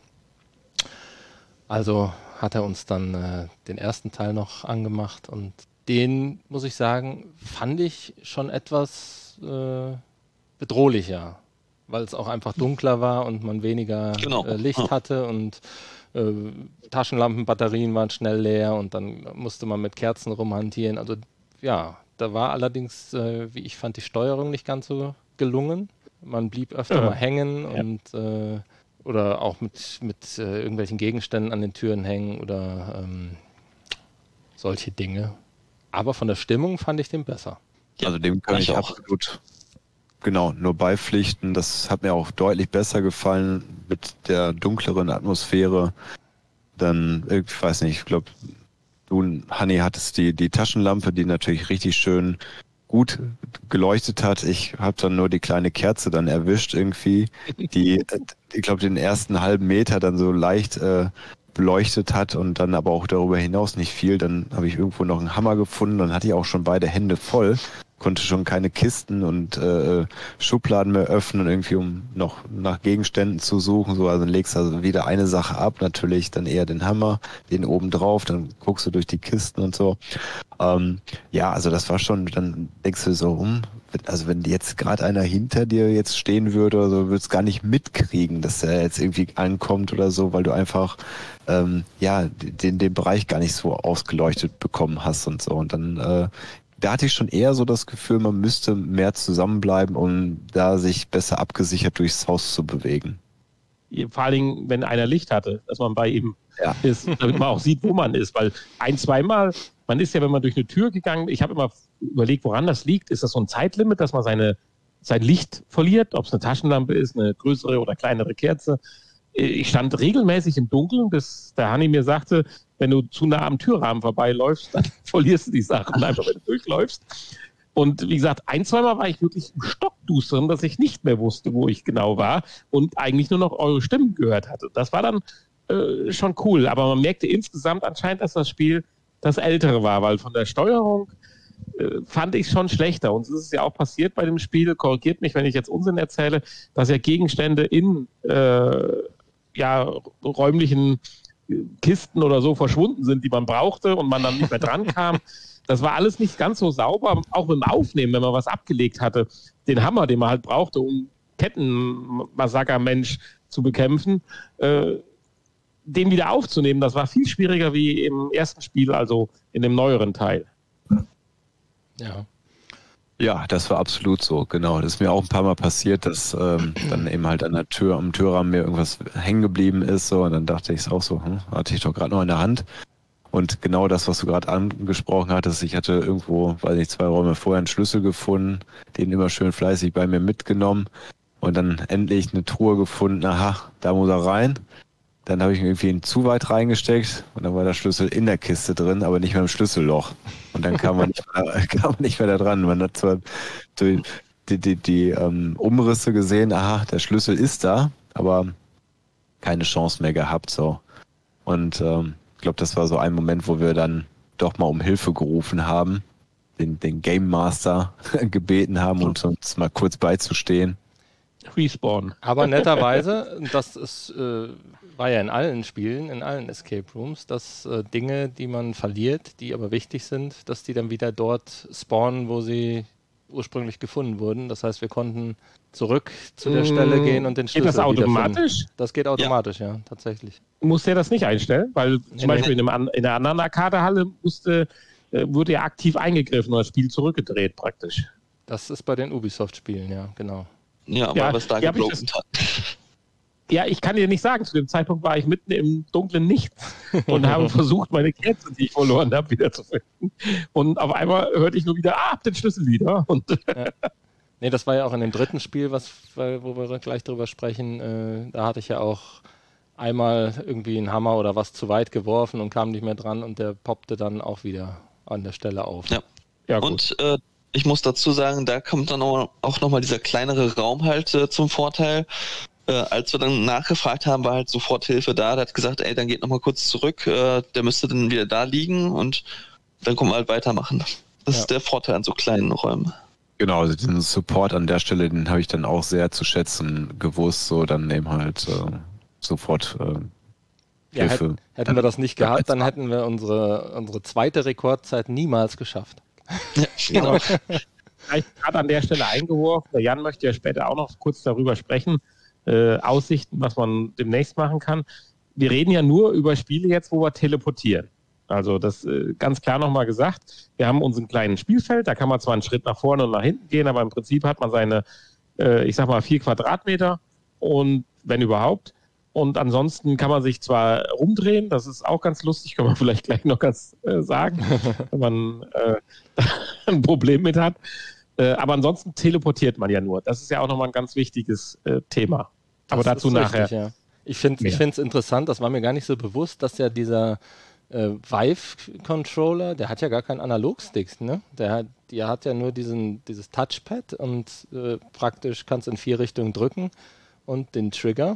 Also hat er uns dann äh, den ersten Teil noch angemacht und den, muss ich sagen, fand ich schon etwas äh, bedrohlicher, weil es auch einfach dunkler war und man weniger Genau. äh, Licht Ja. hatte und äh, Taschenlampenbatterien waren schnell leer und dann musste man mit Kerzen rumhantieren. Also ja, da war allerdings, äh, wie ich fand, die Steuerung nicht ganz so gelungen. Man blieb öfter Ja. mal hängen Ja. und äh, oder auch mit, mit äh, irgendwelchen Gegenständen an den Türen hängen oder ähm, solche Dinge. Aber von der Stimmung fand ich den besser. Ja, Also dem kann ich ich auch. absolut genau nur beipflichten. Das hat mir auch deutlich besser gefallen mit der dunkleren Atmosphäre. Dann, ich weiß nicht, ich glaube, du, Hanni, hattest die, die Taschenlampe, die natürlich richtig schön gut geleuchtet hat. Ich habe dann nur die kleine Kerze dann erwischt irgendwie, die, äh, ich glaube, den ersten halben Meter dann so leicht äh, beleuchtet hat und dann aber auch darüber hinaus nicht viel. Dann habe ich irgendwo noch einen Hammer gefunden, dann hatte ich auch schon beide Hände voll, konnte schon keine Kisten und äh, Schubladen mehr öffnen, irgendwie um noch nach Gegenständen zu suchen. So, also dann legst du also wieder eine Sache ab, natürlich dann eher den Hammer, den oben drauf, dann guckst du durch die Kisten und so. Ähm, ja, also das war schon, dann denkst du so, hm, also wenn jetzt gerade einer hinter dir jetzt stehen würde oder so, würdest gar nicht mitkriegen, dass er jetzt irgendwie ankommt oder so, weil du einfach ähm, ja den, den Bereich gar nicht so ausgeleuchtet bekommen hast und so. Und dann äh, da hatte ich schon eher so das Gefühl, man müsste mehr zusammenbleiben, um da sich besser abgesichert durchs Haus zu bewegen. Vor allen Dingen, wenn einer Licht hatte, dass man bei ihm Ja. ist, damit man auch sieht, wo man ist. Weil ein, zweimal, man ist ja, wenn man durch eine Tür gegangen ist, ich habe immer überlegt, woran das liegt. Ist das so ein Zeitlimit, dass man seine, sein Licht verliert? Ob es eine Taschenlampe ist, eine größere oder kleinere Kerze. Ich stand regelmäßig im Dunkeln, bis der Hanni mir sagte, wenn du zu nah am Türrahmen vorbeiläufst, dann verlierst du die Sachen einfach, wenn du durchläufst. Und wie gesagt, ein, zweimal war ich wirklich im Stockdusteren, dass ich nicht mehr wusste, wo ich genau war und eigentlich nur noch eure Stimmen gehört hatte. Das war dann äh, schon cool, aber man merkte insgesamt anscheinend, dass das Spiel das Ältere war, weil von der Steuerung äh, fand ich es schon schlechter. Und es ist ja auch passiert bei dem Spiel, korrigiert mich, wenn ich jetzt Unsinn erzähle, dass ja Gegenstände in äh, ja, räumlichen Kisten oder so verschwunden sind, die man brauchte und man dann nicht mehr dran kam. Das war alles nicht ganz so sauber, auch beim Aufnehmen, wenn man was abgelegt hatte. Den Hammer, den man halt brauchte, um Kettenmassaker-Mensch zu bekämpfen, äh, den wieder aufzunehmen, das war viel schwieriger wie im ersten Spiel, also in dem neueren Teil. Ja. Ja, das war absolut so, genau. Das ist mir auch ein paar Mal passiert, dass ähm, dann eben halt an der Tür, am Türrahmen mir irgendwas hängen geblieben ist. So, und dann dachte ich es auch so, hm, hatte ich doch gerade noch in der Hand. Und genau das, was du gerade angesprochen hattest, ich hatte irgendwo, weiß nicht, zwei Räume vorher einen Schlüssel gefunden, den immer schön fleißig bei mir mitgenommen und dann endlich eine Truhe gefunden, aha, da muss er rein. Dann habe ich ihn irgendwie zu weit reingesteckt und dann war der Schlüssel in der Kiste drin, aber nicht mehr im Schlüsselloch. Und dann kam man nicht mehr, kam man nicht mehr da dran. Man hat zwar die, die, die, die ähm, Umrisse gesehen, aha, der Schlüssel ist da, aber keine Chance mehr gehabt. So. Und ähm, ich glaube, das war so ein Moment, wo wir dann doch mal um Hilfe gerufen haben, den, den Game Master gebeten haben, und uns mal kurz beizustehen. Respawn. Aber netterweise, das ist, äh, war ja in allen Spielen, in allen Escape Rooms, dass äh, Dinge, die man verliert, die aber wichtig sind, dass die dann wieder dort spawnen, wo sie ursprünglich gefunden wurden. Das heißt, wir konnten zurück zu der Stelle gehen und den Schlüssel Geht das automatisch? wiederfinden. Das geht automatisch, ja, ja tatsächlich. Muss der das nicht einstellen? Weil zum Nee, Beispiel nee. in, einem, in einer anderen Arcadehalle musste, äh, wurde ja aktiv eingegriffen und das Spiel zurückgedreht praktisch. Das ist bei den Ubisoft-Spielen, ja, genau. Ja, aber Ja, was da ja, hab ich gebroken hat. Ja, ich kann dir nicht sagen, zu dem Zeitpunkt war ich mitten im dunklen Nichts und habe versucht, meine Kerze, die ich verloren habe, wiederzufinden. Und auf einmal hörte ich nur wieder, ah, hab den Schlüssel wieder. Und Ja. Nee, das war ja auch in dem dritten Spiel, was, wo wir gleich drüber sprechen. Äh, da hatte ich ja auch einmal irgendwie einen Hammer oder was zu weit geworfen und kam nicht mehr dran und der poppte dann auch wieder an der Stelle auf. Ja. ja, gut. Und äh, ich muss dazu sagen, da kommt dann auch, auch nochmal dieser kleinere Raum halt äh, zum Vorteil. Äh, als wir dann nachgefragt haben, war halt sofort Hilfe da. Der hat gesagt, ey, dann geht nochmal kurz zurück. Äh, der müsste dann wieder da liegen und dann können wir halt weitermachen. Das Ja. ist der Vorteil an so kleinen Räumen. Genau, also den Support an der Stelle, den habe ich dann auch sehr zu schätzen gewusst, so dann eben halt äh, sofort äh, Ja, Hilfe. hätt, hätten wir das nicht gehabt, dann hätten wir unsere, unsere zweite Rekordzeit niemals geschafft. Ja, genau. Vielleicht gerade an der Stelle eingeworfen. Der Jan möchte ja später auch noch kurz darüber sprechen. Äh, Aussichten, was man demnächst machen kann. Wir reden ja nur über Spiele jetzt, wo wir teleportieren. Also das äh, ganz klar nochmal gesagt. Wir haben unseren kleinen Spielfeld, da kann man zwar einen Schritt nach vorne und nach hinten gehen, aber im Prinzip hat man seine, äh, ich sag mal, vier Quadratmeter und wenn überhaupt. Und ansonsten kann man sich zwar rumdrehen, das ist auch ganz lustig, können wir vielleicht gleich noch ganz äh, sagen, wenn man äh, ein Problem mit hat. Äh, aber ansonsten teleportiert man ja nur. Das ist ja auch nochmal ein ganz wichtiges äh, Thema. Aber Das dazu ist nachher. richtig, ja. Ich finde mehr. es interessant, das war mir gar nicht so bewusst, dass ja dieser äh, Vive-Controller, der hat ja gar keinen Analogstick, ne? Der hat, der hat ja nur diesen, dieses Touchpad und äh, praktisch kannst in vier Richtungen drücken und den Trigger.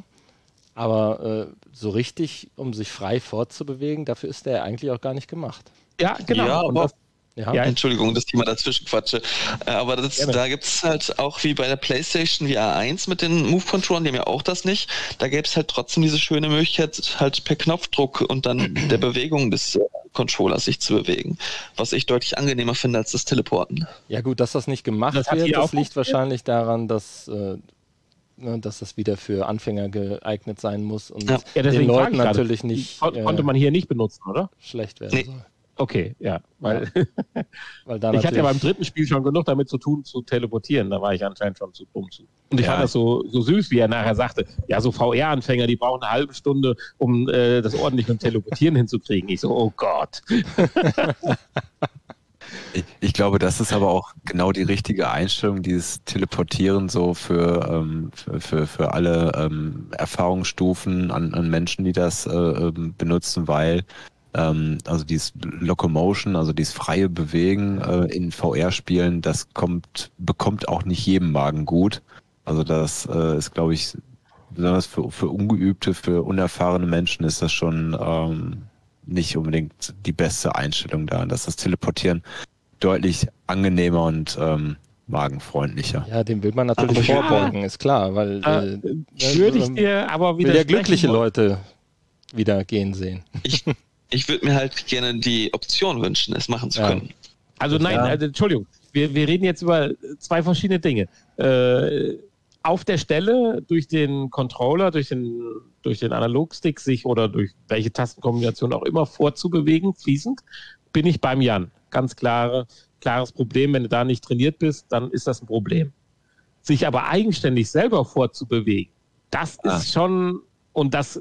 Aber äh, so richtig, um sich frei fortzubewegen, dafür ist der eigentlich auch gar nicht gemacht. Ja, genau. Ja, Und aber das, Ja, Ja, Entschuldigung, dass ich mal dazwischen quatsche. Äh, Aber das, Gerne. da gibt es halt auch wie bei der PlayStation V R eins mit den Move-Controllern, die haben ja auch das nicht. Da gäbe es halt trotzdem diese schöne Möglichkeit, halt per Knopfdruck und dann der Bewegung des äh, Controllers sich zu bewegen. Was ich deutlich angenehmer finde als das Teleporten. ja gut, dass das nicht gemacht Das hat wird, hier das auch liegt funktioniert? wahrscheinlich daran, dass, äh, ne, dass das wieder für Anfänger geeignet sein muss und Ja. Ja, den deswegen frage Leuten ich gerade. natürlich nicht Kon äh, konnte man hier nicht benutzen, oder? schlecht werden Nee. soll. Okay, ja, weil, Weil da ich hatte ja natürlich- beim dritten Spiel schon genug damit zu tun, zu teleportieren. Da war ich anscheinend schon zu dumm zu. Und ich Ja. fand das so, so süß, wie er nachher sagte, ja, so V R-Anfänger, die brauchen eine halbe Stunde, um äh, das ordentlich mit dem Teleportieren hinzukriegen. Ich so, oh Gott. Ich, ich glaube, das ist aber auch genau die richtige Einstellung, dieses Teleportieren so für, ähm, für, für, für alle ähm, Erfahrungsstufen an, an Menschen, die das äh, ähm, benutzen, weil ähm, also dieses Locomotion, also dieses freie Bewegen äh, in V R-Spielen, das kommt, bekommt auch nicht jedem Magen gut. Also das äh, ist, glaube ich, besonders für, für ungeübte, für unerfahrene Menschen ist das schon ähm, nicht unbedingt die beste Einstellung da, dass das Teleportieren deutlich angenehmer und ähm, magenfreundlicher. Ja, dem will man natürlich Aber ja. vorbeugen, ist klar, weil Äh, äh, würde ich ähm, dir aber will wieder ja glückliche Leute wieder gehen sehen. Ich, ich würde mir halt gerne die Option wünschen, es machen zu Ja. können. Also nein, Ja. also, Entschuldigung, wir, wir reden jetzt über zwei verschiedene Dinge. Äh, auf der Stelle durch den Controller, durch den, durch den Analogstick sich oder durch welche Tastenkombination auch immer vorzubewegen, fließend, bin ich beim Jan. Ganz klare, klares Problem, wenn du da nicht trainiert bist, dann ist das ein Problem. Sich aber eigenständig selber vorzubewegen, das Ah. ist schon, und das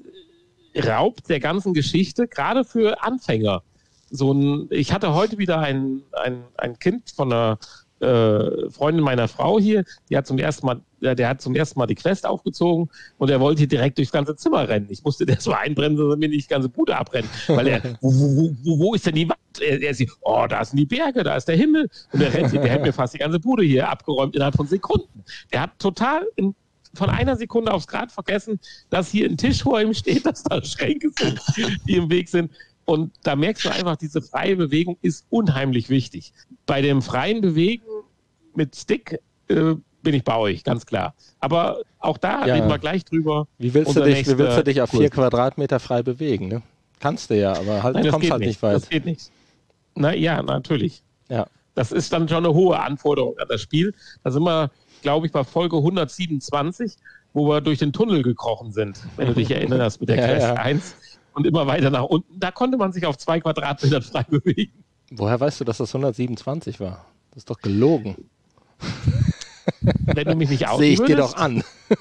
raubt der ganzen Geschichte, gerade für Anfänger. So ein, ich hatte heute wieder ein, ein, ein Kind von einer äh, Freundin meiner Frau hier, die hat zum ersten Mal, der, der hat zum ersten Mal die Quest aufgezogen und er wollte direkt durchs ganze Zimmer rennen. Ich musste das so einbremsen, dass er mir nicht die ganze Bude abbrennt. Weil er, wo, wo, wo, wo ist denn die Wand? Er, er sieht, oh, da sind die Berge, da ist der Himmel. Und der rennt, der hat mir fast die ganze Bude hier abgeräumt innerhalb von Sekunden. Der hat total in, von einer Sekunde aufs Grad vergessen, dass hier ein Tisch vor ihm steht, dass da Schränke sind, die im Weg sind. Und da merkst du einfach, diese freie Bewegung ist unheimlich wichtig. Bei dem freien Bewegen mit Stick äh, bin ich bei euch, ganz klar. Aber auch da Ja. reden wir gleich drüber. Wie willst, du Unser dich, wie willst du nächster dich auf Kurs. vier Quadratmeter frei bewegen? Ne? Kannst du ja, aber halt, Nein, du das kommst geht halt nicht. nicht weit. Das geht nicht. Na ja, natürlich. Ja. Das ist dann schon eine hohe Anforderung an das Spiel. Da sind wir, glaube ich, bei Folge hundertsiebenundzwanzig, wo wir durch den Tunnel gekrochen sind, wenn du dich erinnerst mit der Ja, Quest ja. eins und immer weiter nach unten. Da konnte man sich auf zwei Quadratmetern frei bewegen. Woher weißt du, dass das hundertsiebenundzwanzig war? Das ist doch gelogen. Wenn du mich nicht Sehe ich dir würdest, doch an.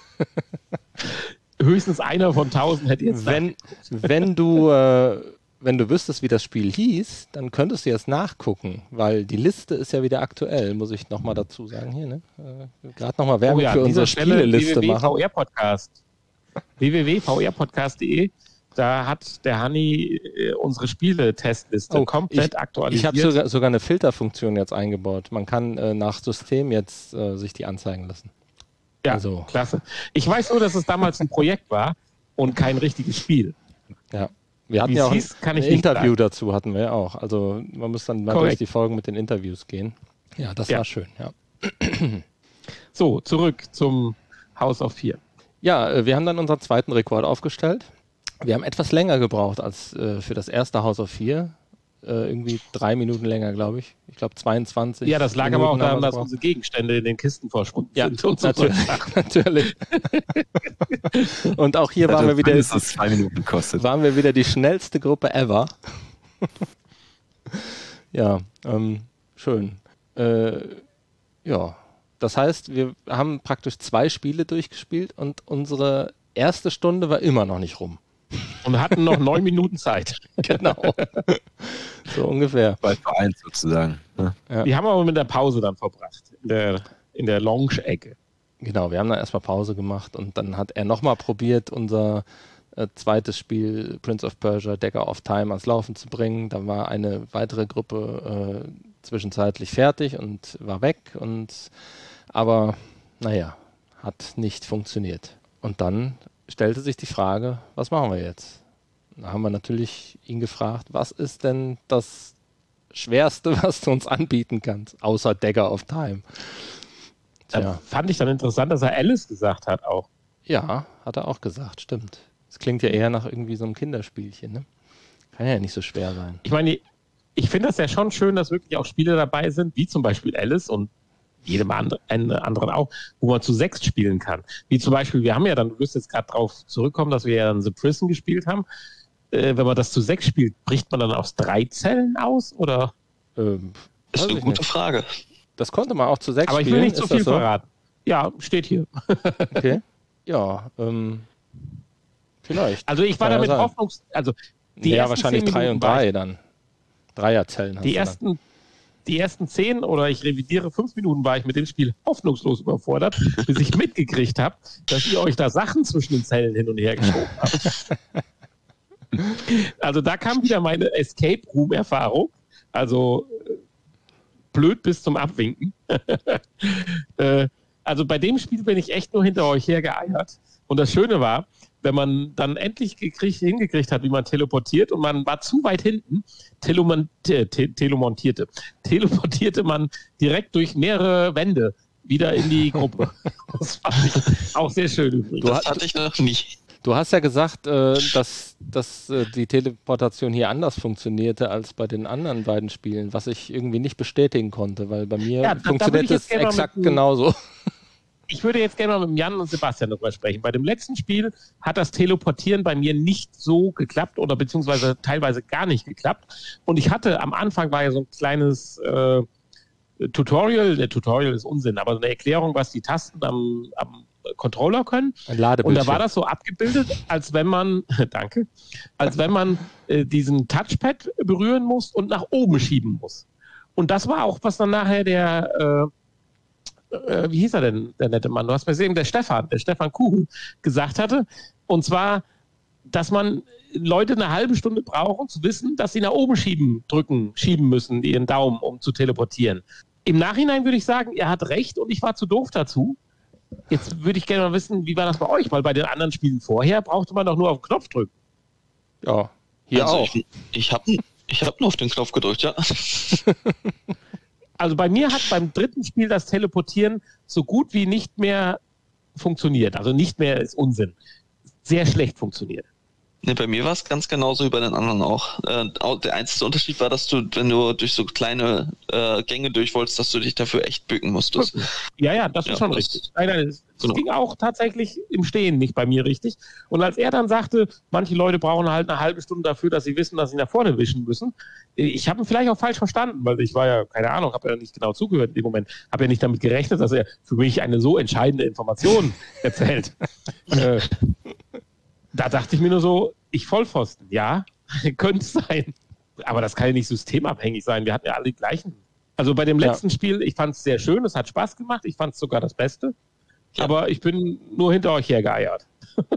höchstens einer von tausend hätte jetzt Wenn, wenn du äh, wenn du wüsstest, wie das Spiel hieß, dann könntest du jetzt nachgucken, weil die Liste ist ja wieder aktuell, muss ich nochmal dazu sagen hier. Ne? Äh, Gerade nochmal Werbung Oh ja, für an dieser unsere Stelle Spieleliste machen. www.vrpodcast. w w w punkt v r podcast punkt d e. Da hat der Hanni äh, unsere Spiele-Testliste Oh, komplett ich, Ich aktualisiert. habe sogar, sogar eine Filterfunktion jetzt eingebaut. Man kann äh, nach System jetzt äh, sich die anzeigen lassen. ja, also- klasse. Ich weiß nur, dass es damals ein Projekt war und kein richtiges Spiel. Ja. Wir hatten Wie ja es auch hieß, kann ein ich nicht Interview sagen. dazu, hatten wir ja auch. Also man muss dann mal durch Korrekt. die Folgen mit den Interviews gehen. Ja, das Ja. war schön, ja. So, zurück zum House of vier. Ja, äh, wir haben dann unseren zweiten Rekord aufgestellt. Wir haben etwas länger gebraucht als äh, für das erste House of vier. Äh, irgendwie drei Minuten länger, glaube ich. Ich glaube zweiundzwanzig. Ja, das lag Minuten aber auch haben daran, wir dass gebraucht. unsere Gegenstände in den Kisten verschwunden Ja, sind. Und so natürlich. Sachen. natürlich. Und auch hier waren wir wieder, Dass das zwei Minuten kostet. waren wir wieder die schnellste Gruppe ever. Ja, ähm, schön. Äh, ja, das heißt, wir haben praktisch zwei Spiele durchgespielt und unsere erste Stunde war immer noch nicht rum. Und hatten noch neun Minuten Zeit. Genau. So ungefähr. Bei Verein sozusagen. Ne? Ja. Die haben wir aber mit der Pause dann verbracht. In der, in der Lounge-Ecke. Genau, wir haben dann erstmal Pause gemacht und dann hat er nochmal probiert, unser äh, zweites Spiel Prince of Persia Dagger of Time ans Laufen zu bringen. Dann war eine weitere Gruppe äh, zwischenzeitlich fertig und war weg. Und aber naja, hat nicht funktioniert. Und dann stellte sich die Frage, was machen wir jetzt? Da haben wir natürlich ihn gefragt, was ist denn das Schwerste, was du uns anbieten kannst, außer Dagger of Time? Da Tja. fand ich dann interessant, dass er Alice gesagt hat auch. Ja, hat er auch gesagt, stimmt. Das klingt ja eher nach irgendwie so einem Kinderspielchen, ne? Kann ja nicht so schwer sein. Ich meine, ich finde das ja schon schön, dass wirklich auch Spiele dabei sind, wie zum Beispiel Alice und jedem andre, anderen auch, wo man zu sechs spielen kann. Wie zum Beispiel, wir haben ja dann, du wirst jetzt gerade drauf zurückkommen, dass wir ja dann The Prison gespielt haben. äh, wenn man das zu sechs spielt, bricht man dann aus drei Zellen aus? Oder? Ähm, Ist weiß eine ich gute nicht. Frage. Das konnte man auch zu sechs Aber ich spielen. will nicht zu ist viel das so? verraten. Ja, steht hier. Okay. Ja, ähm, vielleicht. Also ich war Kann ja damit sein. hoffnungs... Also die ja, ersten wahrscheinlich zehn drei Minuten und war ich- drei dann. Dreierzellen hast Die du dann. ersten, die ersten zehn oder ich revidiere fünf Minuten war ich mit dem Spiel hoffnungslos überfordert, bis ich mitgekriegt habe, dass ihr euch da Sachen zwischen den Zellen hin und her geschoben habt. Also da kam wieder meine Escape Room Erfahrung. Also äh, blöd bis zum Abwinken. äh, also bei dem Spiel bin ich echt nur hinter euch hergeeiert. Und das Schöne war, wenn man dann endlich gekriegt, hingekriegt hat, wie man teleportiert und man war zu weit hinten, telomon- te- te- telemontierte, teleportierte man direkt durch mehrere Wände wieder in die Gruppe. Das fand ich auch sehr schön übrigens. Du Das hast- hatte ich noch nicht. Du hast ja gesagt, äh, dass, dass äh, die Teleportation hier anders funktionierte als bei den anderen beiden Spielen, was ich irgendwie nicht bestätigen konnte, weil bei mir Ja, da- da würde funktioniert ich jetzt es gerne mal exakt mit dem- genauso. Ich würde jetzt gerne mal mit Jan und Sebastian darüber sprechen. Bei dem letzten Spiel hat das Teleportieren bei mir nicht so geklappt oder beziehungsweise teilweise gar nicht geklappt. Und ich hatte, am Anfang war ja so ein kleines äh, Tutorial, der Tutorial ist Unsinn, aber so eine Erklärung, was die Tasten am, am Controller können. Ein Und Ladebildschirm. da war das so abgebildet, als wenn man, danke, als wenn man äh, diesen Touchpad berühren muss und nach oben schieben muss. Und das war auch, was dann nachher der, äh, äh, wie hieß er denn, der nette Mann? Du hast mir gesehen, der Stefan, der Stefan Kuhl gesagt hatte. Und zwar, dass man Leute eine halbe Stunde brauchen, zu wissen, dass sie nach oben schieben, drücken, schieben müssen, ihren Daumen, um zu teleportieren. Im Nachhinein würde ich sagen, er hat recht und ich war zu doof dazu. Jetzt würde ich gerne mal wissen, wie war das bei euch? Weil bei den anderen Spielen vorher brauchte man doch nur auf den Knopf drücken. Ja, hier also auch. Ich, ich habe ich hab nur auf den Knopf gedrückt, ja. Also bei mir hat beim dritten Spiel das Teleportieren so gut wie nicht mehr funktioniert. Also nicht mehr ist Unsinn. Sehr schlecht funktioniert. Nee, bei mir war es ganz genauso wie bei den anderen auch. Äh, au- der einzige Unterschied war, dass du, wenn du durch so kleine äh, Gänge durch wolltest, dass du dich dafür echt bücken musstest. Ja, ja, das Ja, ist schon das- richtig. Nein, nein, es es Genau. ging auch tatsächlich im Stehen nicht bei mir richtig. Und als er dann sagte, manche Leute brauchen halt eine halbe Stunde dafür, dass sie wissen, dass sie nach vorne wischen müssen. Ich habe ihn vielleicht auch falsch verstanden, weil ich war ja, keine Ahnung, habe ja nicht genau zugehört in dem Moment, habe ja nicht damit gerechnet, dass er für mich eine so entscheidende Information erzählt. äh, da dachte ich mir nur so, ich Vollpfosten, ja, könnte sein. Aber das kann ja nicht systemabhängig sein. Wir hatten ja alle die gleichen. Also bei dem Ja. letzten Spiel, ich fand es sehr schön, es hat Spaß gemacht, ich fand es sogar das Beste. Ja. Aber ich bin nur hinter euch hergeeiert.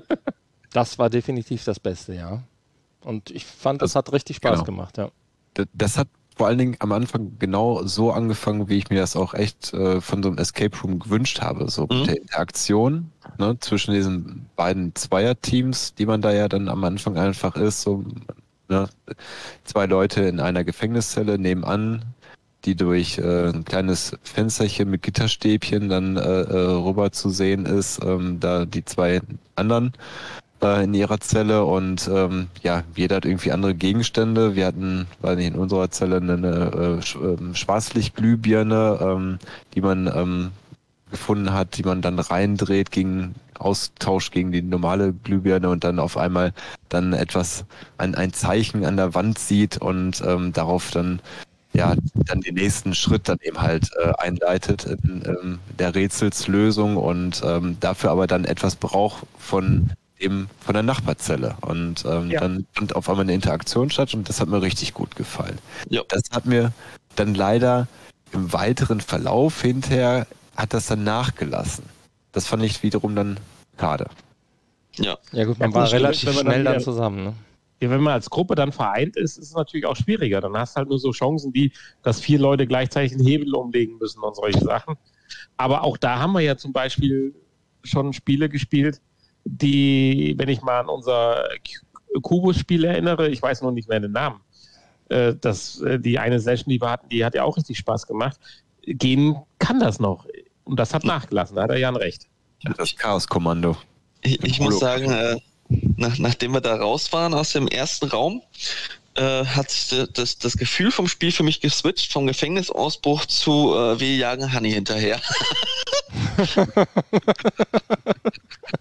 Das war definitiv das Beste, ja. Und ich fand, das hat richtig Spaß Genau. gemacht, ja. D- Das hat vor allen Dingen am Anfang genau so angefangen, wie ich mir das auch echt äh, von so einem Escape Room gewünscht habe. So Mhm. mit der Interaktion ne, zwischen diesen beiden Zweierteams, die man da ja dann am Anfang einfach ist. So, ne, zwei Leute in einer Gefängniszelle nebenan, die durch äh, ein kleines Fensterchen mit Gitterstäbchen dann äh, äh, rüber zu sehen ist, ähm, da die zwei anderen äh, in ihrer Zelle und ähm, ja, jeder hat irgendwie andere Gegenstände. Wir hatten, weiß nicht, in unserer Zelle eine, eine äh, Sch- ähm, Schwarzlichtglühbirne, ähm, die man ähm, gefunden hat, die man dann reindreht gegen Austausch gegen die normale Glühbirne und dann auf einmal dann etwas, ein, ein Zeichen an der Wand sieht und ähm, darauf dann ja, dann den nächsten Schritt dann eben halt äh, einleitet in ähm, der Rätselslösung und ähm, dafür aber dann etwas braucht von dem, von der Nachbarzelle. Und ähm, Ja. dann fand auf einmal eine Interaktion statt und das hat mir richtig gut gefallen. Ja. Das hat mir dann leider im weiteren Verlauf hinterher hat das dann nachgelassen. Das fand ich wiederum dann schade. Ja. Ja gut, man Ja, war gut, relativ wenn man dann schnell dann wieder- zusammen, ne? Ja, wenn man als Gruppe dann vereint ist, ist es natürlich auch schwieriger. Dann hast du halt nur so Chancen wie, dass vier Leute gleichzeitig einen Hebel umlegen müssen und solche Sachen. Aber auch da haben wir ja zum Beispiel schon Spiele gespielt, die, wenn ich mal an unser Kubus-Spiel erinnere, ich weiß noch nicht mehr den Namen, äh, das, äh, die eine Session, die wir hatten, die hat ja auch richtig Spaß gemacht. Gehen kann das noch. Und das hat nachgelassen, da hat der Jan recht. Das Chaos-Kommando. Ich, ich Im muss Polo. sagen, äh, nach, nachdem wir da raus waren aus dem ersten Raum, äh, hat sich das, das Gefühl vom Spiel für mich geswitcht, vom Gefängnisausbruch zu äh, wir jagen Honey hinterher.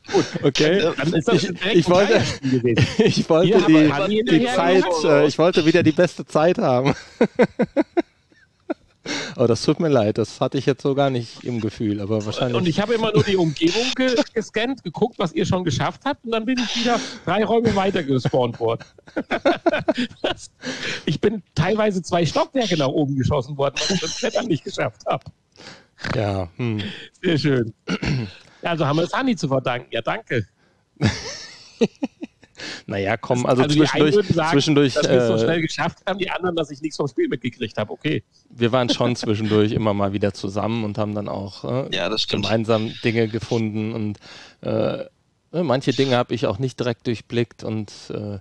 Gut, Okay, dann ist das ich, direkt ich ein wollte, Dreierspiel gewesen. ich wollte Hier haben die, wir Hanni die hinterher Zeit, gemacht. äh, ich wollte wieder die beste Zeit haben. Aber das tut mir leid, das hatte ich jetzt so gar nicht im Gefühl, aber wahrscheinlich. Und ich habe immer nur die Umgebung ge gescannt, geguckt, was ihr schon geschafft habt, und dann bin ich wieder drei Räume weiter gespawnt worden. das, ich bin teilweise zwei Stockwerke nach oben geschossen worden, weil ich das Klettern nicht geschafft habe. Ja, hm. Sehr schön. Ja, also haben wir es Hanni zu verdanken. Ja, danke. Naja, komm, Das- also, die einen zwischendurch, würden sagen, zwischendurch dass wir es so äh, schnell geschafft haben, die anderen, dass ich nichts vom Spiel mitgekriegt habe. Okay. wir waren schon zwischendurch immer mal wieder zusammen und haben dann auch äh, Ja, das stimmt. gemeinsam Dinge gefunden und äh, manche Dinge habe ich auch nicht direkt durchblickt und äh,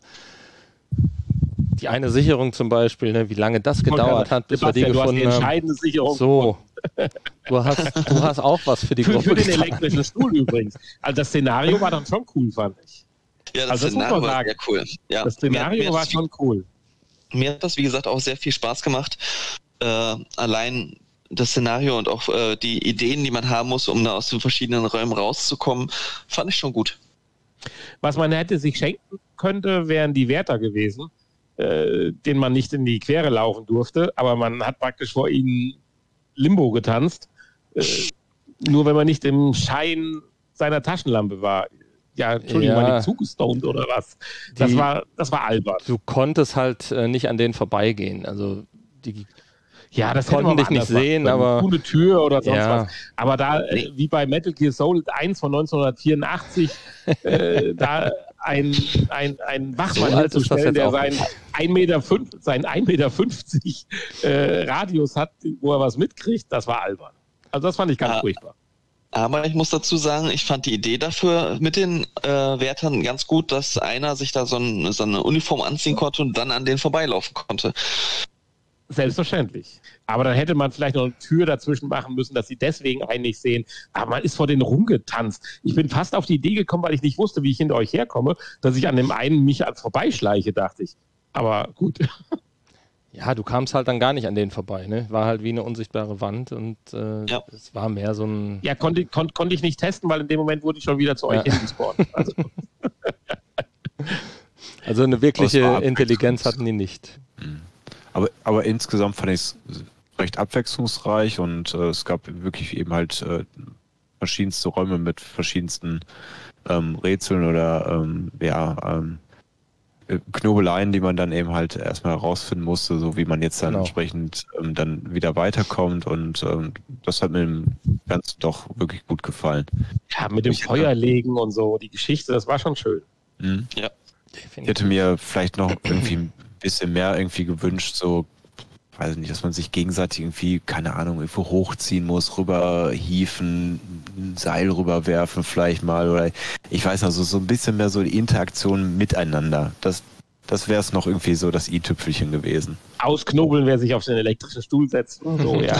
die eine Sicherung zum Beispiel, ne, wie lange das gedauert hat, bis wir die Sebastian, du hast gefunden die haben. entscheidende Sicherung. So, du hast, du hast auch was für die Für, Gruppe für den getan. elektrischen Stuhl übrigens. Also das Szenario war dann schon cool, fand ich. Ja, das Also das muss Szenario man war sagen. sehr cool. Ja, Das mir, Szenario mir, war hat das, schon cool. mir hat das, wie gesagt, auch sehr viel Spaß gemacht. Äh, allein das Szenario und auch äh, die Ideen, die man haben muss, um da aus den verschiedenen Räumen rauszukommen, fand ich schon gut. Was man hätte sich schenken könnte, wären die Wärter gewesen, äh, denen man nicht in die Quere laufen durfte, aber man hat praktisch vor ihnen Limbo getanzt, äh, nur wenn man nicht im Schein seiner Taschenlampe war. Ja, Entschuldigung, Ja. war die zugestoned oder was? Das Die- war, das war albern. Du konntest halt äh, nicht an denen vorbeigehen. Also die Ja, das konnten hätte man dich mal nicht anders machen sehen, können. aber- Ohne Tür oder sonst Ja. was. Aber da, äh, wie bei Metal Gear Solid eins von neunzehnhundertvierundachtzig, äh, da ein, ein, ein Wachmann So alt ist das hinzustellen, jetzt der auch seinen ein Meter fünf, seinen ein Meter fünfzig äh, Radius hat, wo er was mitkriegt, das war albern. Also das fand ich ganz Ah. furchtbar. Aber ich muss dazu sagen, ich fand die Idee dafür mit den äh, Wärtern ganz gut, dass einer sich da so, ein, so eine Uniform anziehen konnte und dann an denen vorbeilaufen konnte. Selbstverständlich. Aber dann hätte man vielleicht noch eine Tür dazwischen machen müssen, dass sie deswegen einen nicht sehen. Aber man ist vor denen rumgetanzt. Ich bin fast auf die Idee gekommen, weil ich nicht wusste, wie ich hinter euch herkomme, dass ich an dem einen mich vorbeischleiche, dachte ich. Aber gut. Ja, du kamst halt dann gar nicht an denen vorbei, ne? War halt wie eine unsichtbare Wand und äh, Ja. es war mehr so ein. Ja, konnte, kon, konnte ich nicht testen, weil in dem Moment wurde ich schon wieder zu euch Ja. hingespawnt. Also, Also eine wirkliche Das war Intelligenz abwechslungs- hatten die nicht. Aber, aber insgesamt fand ich es recht abwechslungsreich und äh, es gab wirklich eben halt äh, verschiedenste Räume mit verschiedensten ähm, Rätseln oder ähm, ja, ähm, äh, Knobeleien, die man dann eben halt erstmal herausfinden musste, so wie man jetzt dann Genau. entsprechend ähm, dann wieder weiterkommt und ähm, das hat mir im Ganzen doch wirklich gut gefallen. ja, mit dem Ich- Feuer legen und so, die Geschichte, das war schon schön. Mhm. Ich Definitiv. hätte mir vielleicht noch irgendwie ein bisschen mehr irgendwie gewünscht, so, weiß ich nicht, dass man sich gegenseitig irgendwie, keine Ahnung, irgendwo hochziehen muss, rüberhieven, ein Seil rüberwerfen vielleicht mal oder ich weiß noch, so, so ein bisschen mehr so die Interaktion miteinander. Das, das wäre es noch irgendwie so das i-Tüpfelchen gewesen. Ausknobeln, wer sich auf den elektrischen Stuhl setzt und so, ja.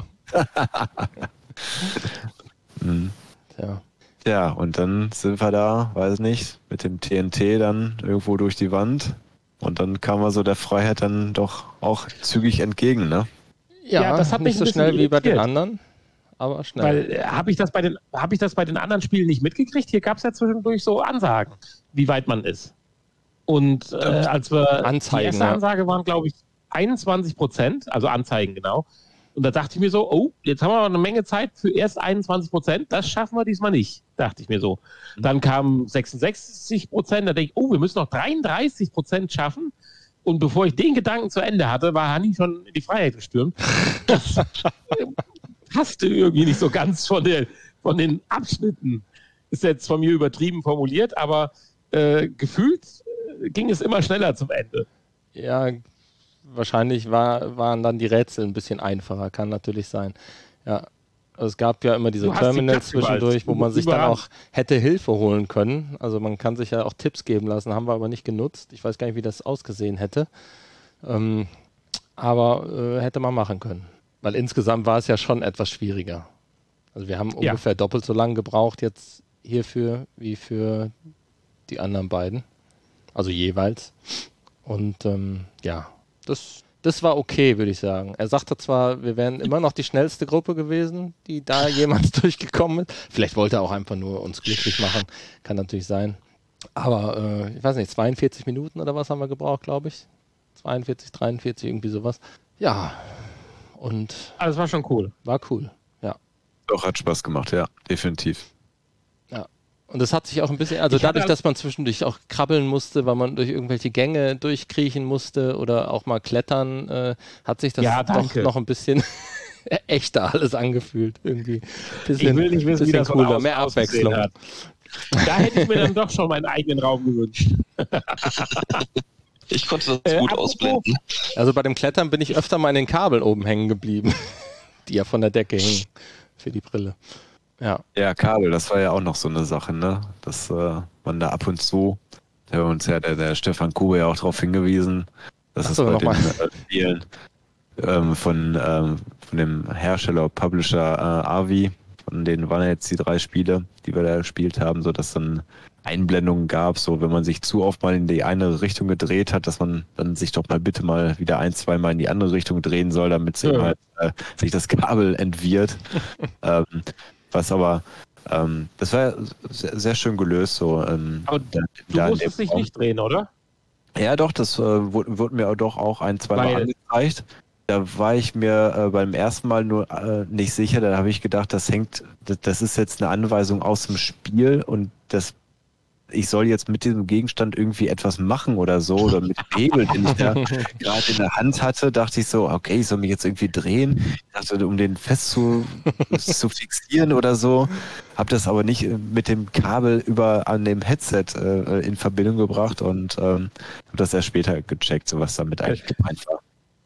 Mhm. Ja. Ja, und dann sind wir da, weiß nicht, mit dem T N T dann irgendwo durch die Wand. Und dann kam er so der Freiheit dann doch auch zügig entgegen, ne? Ja, Ja, das hat mich nicht so ein bisschen schnell wie bei den irritiert. anderen, aber schnell. Weil äh, habe ich das bei den habe ich das bei den anderen Spielen nicht mitgekriegt? Hier gab es ja zwischendurch so Ansagen, wie weit man ist. Und äh, als wir Anzeigen, die erste ja. Ansage waren, glaube ich, einundzwanzig Prozent, also Anzeigen genau. Und da dachte ich mir so, oh, jetzt haben wir eine Menge Zeit für erst einundzwanzig Prozent, das schaffen wir diesmal nicht, dachte ich mir so. Dann kamen sechsundsechzig Prozent, da denke ich, oh, wir müssen noch dreiunddreißig Prozent schaffen. Und bevor ich den Gedanken zu Ende hatte, war Hanni schon in die Freiheit gestürmt. Das passte irgendwie nicht so ganz von, der, von den Abschnitten. Ist jetzt von mir übertrieben formuliert, aber äh, gefühlt äh, ging es immer schneller zum Ende. Ja, wahrscheinlich war, waren dann die Rätsel ein bisschen einfacher, kann natürlich sein. Ja. Also es gab ja immer diese Du hast die Terminals Köpfe überall. zwischendurch, wo man sich dann Überall. auch hätte Hilfe holen können. Also man kann sich ja auch Tipps geben lassen, haben wir aber nicht genutzt. Ich weiß gar nicht, wie das ausgesehen hätte. Ähm, aber äh, hätte man machen können. Weil insgesamt war es ja schon etwas schwieriger. Also wir haben Ja. ungefähr doppelt so lange gebraucht jetzt hierfür wie für die anderen beiden. Also jeweils. Und ähm, ja, das das war okay, würde ich sagen. Er sagte zwar, wir wären immer noch die schnellste Gruppe gewesen, die da jemals durchgekommen ist. Vielleicht wollte er auch einfach nur uns glücklich machen. Kann natürlich sein. Aber, äh, ich weiß nicht, zweiundvierzig Minuten oder was haben wir gebraucht, glaube ich. zweiundvierzig, dreiundvierzig, irgendwie sowas. Ja, und... Also, das war schon cool. War cool, ja. Doch, hat Spaß gemacht, ja, definitiv. Ja. Und es hat sich auch ein bisschen, also Ich dadurch, hatte- dass man zwischendurch auch krabbeln musste, weil man durch irgendwelche Gänge durchkriechen musste oder auch mal klettern, äh, hat sich das Ja, doch danke. noch ein bisschen echter alles angefühlt. Irgendwie. Bisschen, Ich will nicht wissen, wie bisschen das von cooler, außen mehr ausgesehen Abwechslung. hat. Da hätte ich mir dann doch schon meinen eigenen Raum gewünscht. Ich konnte das Äh, gut apropos- ausblenden. Also bei dem Klettern bin ich öfter mal in den Kabeln oben hängen geblieben, die ja von der Decke hingen für die Brille. Ja. Ja, Kabel, das war ja auch noch so eine Sache, ne? Dass äh, man da ab und zu, da hat uns ja der, der Stefan Kube ja auch darauf hingewiesen, dass Ach es so, bei noch den mal. äh, Spielen ähm, von, ähm, von dem Hersteller, Publisher äh, Avi, von denen waren ja jetzt die drei Spiele, die wir da gespielt haben, so dass dann Einblendungen gab, so wenn man sich zu oft mal in die eine Richtung gedreht hat, dass man dann sich doch mal bitte mal wieder ein, zwei Mal in die andere Richtung drehen soll, damit sich Ja. halt, äh, sich das Kabel entwirrt. ähm, was aber, ähm, das war sehr, sehr schön gelöst, so. Ähm, Aber da, Du da in musstest dem dich Raum. nicht drehen, oder? Ja, doch, das äh, wurde, wurde mir auch doch auch ein, zwei Mal Weil- angezeigt. Da war ich mir äh, beim ersten Mal nur äh, nicht sicher. Da habe ich gedacht, das hängt, das, das ist jetzt eine Anweisung aus dem Spiel und das, ich soll jetzt mit diesem Gegenstand irgendwie etwas machen oder so oder mit dem Hebel, den ich da gerade in der Hand hatte, dachte ich so, okay, ich soll mich jetzt irgendwie drehen. Ich dachte, um den fest zu, zu fixieren oder so. Habe das aber nicht mit dem Kabel über an dem Headset äh, in Verbindung gebracht und ähm, habe das erst später gecheckt, so was damit eigentlich gemeint war.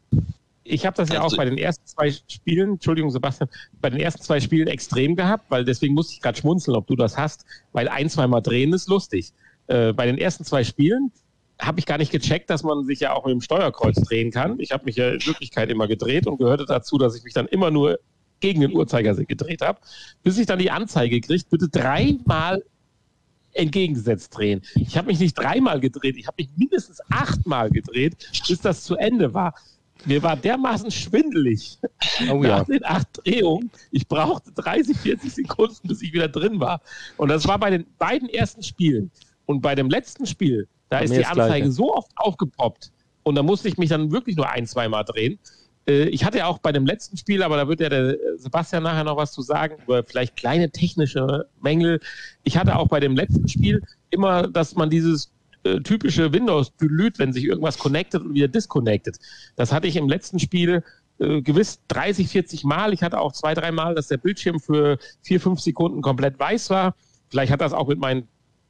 Ich habe das ja Also- auch bei den ersten zwei Spielen, Entschuldigung Sebastian, bei den ersten zwei Spielen extrem gehabt, weil deswegen musste ich gerade schmunzeln, ob du das hast, weil ein, zweimal drehen ist lustig. Äh, bei den ersten zwei Spielen habe ich gar nicht gecheckt, dass man sich ja auch mit dem Steuerkreuz drehen kann. Ich habe mich ja in Wirklichkeit immer gedreht und gehörte dazu, dass ich mich dann immer nur gegen den Uhrzeigersinn gedreht habe, bis ich dann die Anzeige kriegt, bitte dreimal entgegengesetzt drehen. Ich habe mich nicht dreimal gedreht, ich habe mich mindestens achtmal gedreht, bis das zu Ende war. Mir war dermaßen schwindelig Oh nach ja. den acht Drehungen. Ich brauchte dreißig, vierzig Sekunden, bis ich wieder drin war. Und das war bei den beiden ersten Spielen. Und bei dem letzten Spiel, da Bei ist mir die das Anzeige Gleiche. so oft aufgepoppt. Und da musste ich mich dann wirklich nur ein, zweimal drehen. Äh, Ich hatte ja auch bei dem letzten Spiel, aber da wird ja der Sebastian nachher noch was zu sagen, über vielleicht kleine technische Mängel. Ich hatte auch bei dem letzten Spiel immer, dass man dieses äh, typische Windows-Delete, wenn sich irgendwas connected und wieder disconnected. Das hatte ich im letzten Spiel äh, gewiss dreißig, vierzig Mal. Ich hatte auch zwei, drei Mal, dass der Bildschirm für vier, fünf Sekunden komplett weiß war. Vielleicht hat das auch mit meinen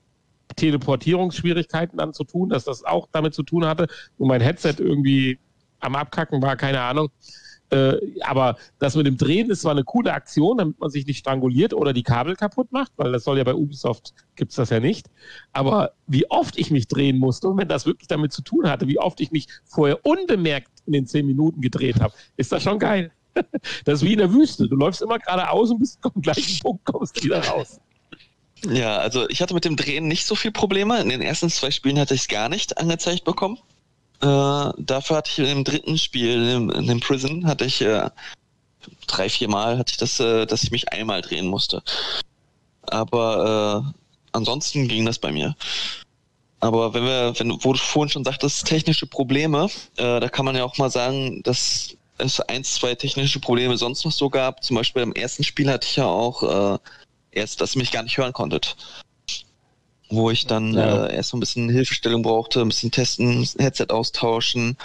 Teleportierungsschwierigkeiten dann zu tun, dass das auch damit zu tun hatte und mein Headset irgendwie am Abkacken war, keine Ahnung. Äh, aber das mit dem Drehen ist zwar eine coole Aktion, damit man sich nicht stranguliert oder die Kabel kaputt macht, weil das soll ja bei Ubisoft, gibt es das ja nicht. Aber wie oft ich mich drehen musste und wenn das wirklich damit zu tun hatte, wie oft ich mich vorher unbemerkt in den zehn Minuten gedreht habe, ist das schon geil. Das ist wie in der Wüste. Du läufst immer geradeaus und bis zum gleichen Punkt kommst du wieder raus. Ja, also ich hatte mit dem Drehen nicht so viel Probleme. In den ersten zwei Spielen hatte ich es gar nicht angezeigt bekommen. Äh, dafür hatte ich im dritten Spiel, in, in dem Prison, hatte ich äh, drei, vier Mal, hatte ich das, äh, dass ich mich einmal drehen musste. Aber äh, ansonsten ging das bei mir. Aber wenn wir, wenn wo du vorhin schon sagtest, technische Probleme, äh, da kann man ja auch mal sagen, dass es ein, zwei technische Probleme sonst noch so gab. Zum Beispiel im ersten Spiel hatte ich ja auch äh, erst, dass ihr mich gar nicht hören konntet. Wo ich dann Ja. äh, erst so ein bisschen Hilfestellung brauchte, ein bisschen testen, Headset austauschen.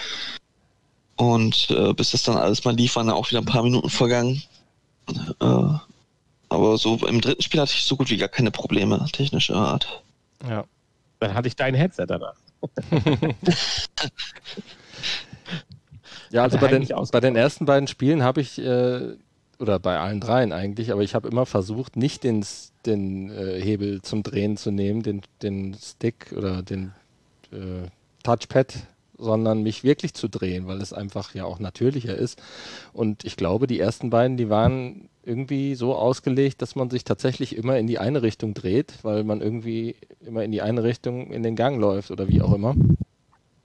Und äh, bis das dann alles mal lief, waren dann auch wieder ein paar Minuten vergangen. Äh, aber so im dritten Spiel hatte ich so gut wie gar keine Probleme technischer Art. Ja. Dann hatte ich dein Headset danach. Ja, also Hat bei er den, eigentlich ausgebaut? bei den ersten beiden Spielen habe ich, äh, oder bei allen dreien eigentlich, aber ich habe immer versucht, nicht den, S- den äh, Hebel zum Drehen zu nehmen, den, den Stick oder den äh, Touchpad, sondern mich wirklich zu drehen, weil es einfach ja auch natürlicher ist. Und ich glaube, die ersten beiden, die waren irgendwie so ausgelegt, dass man sich tatsächlich immer in die eine Richtung dreht, weil man irgendwie immer in die eine Richtung in den Gang läuft oder wie auch immer.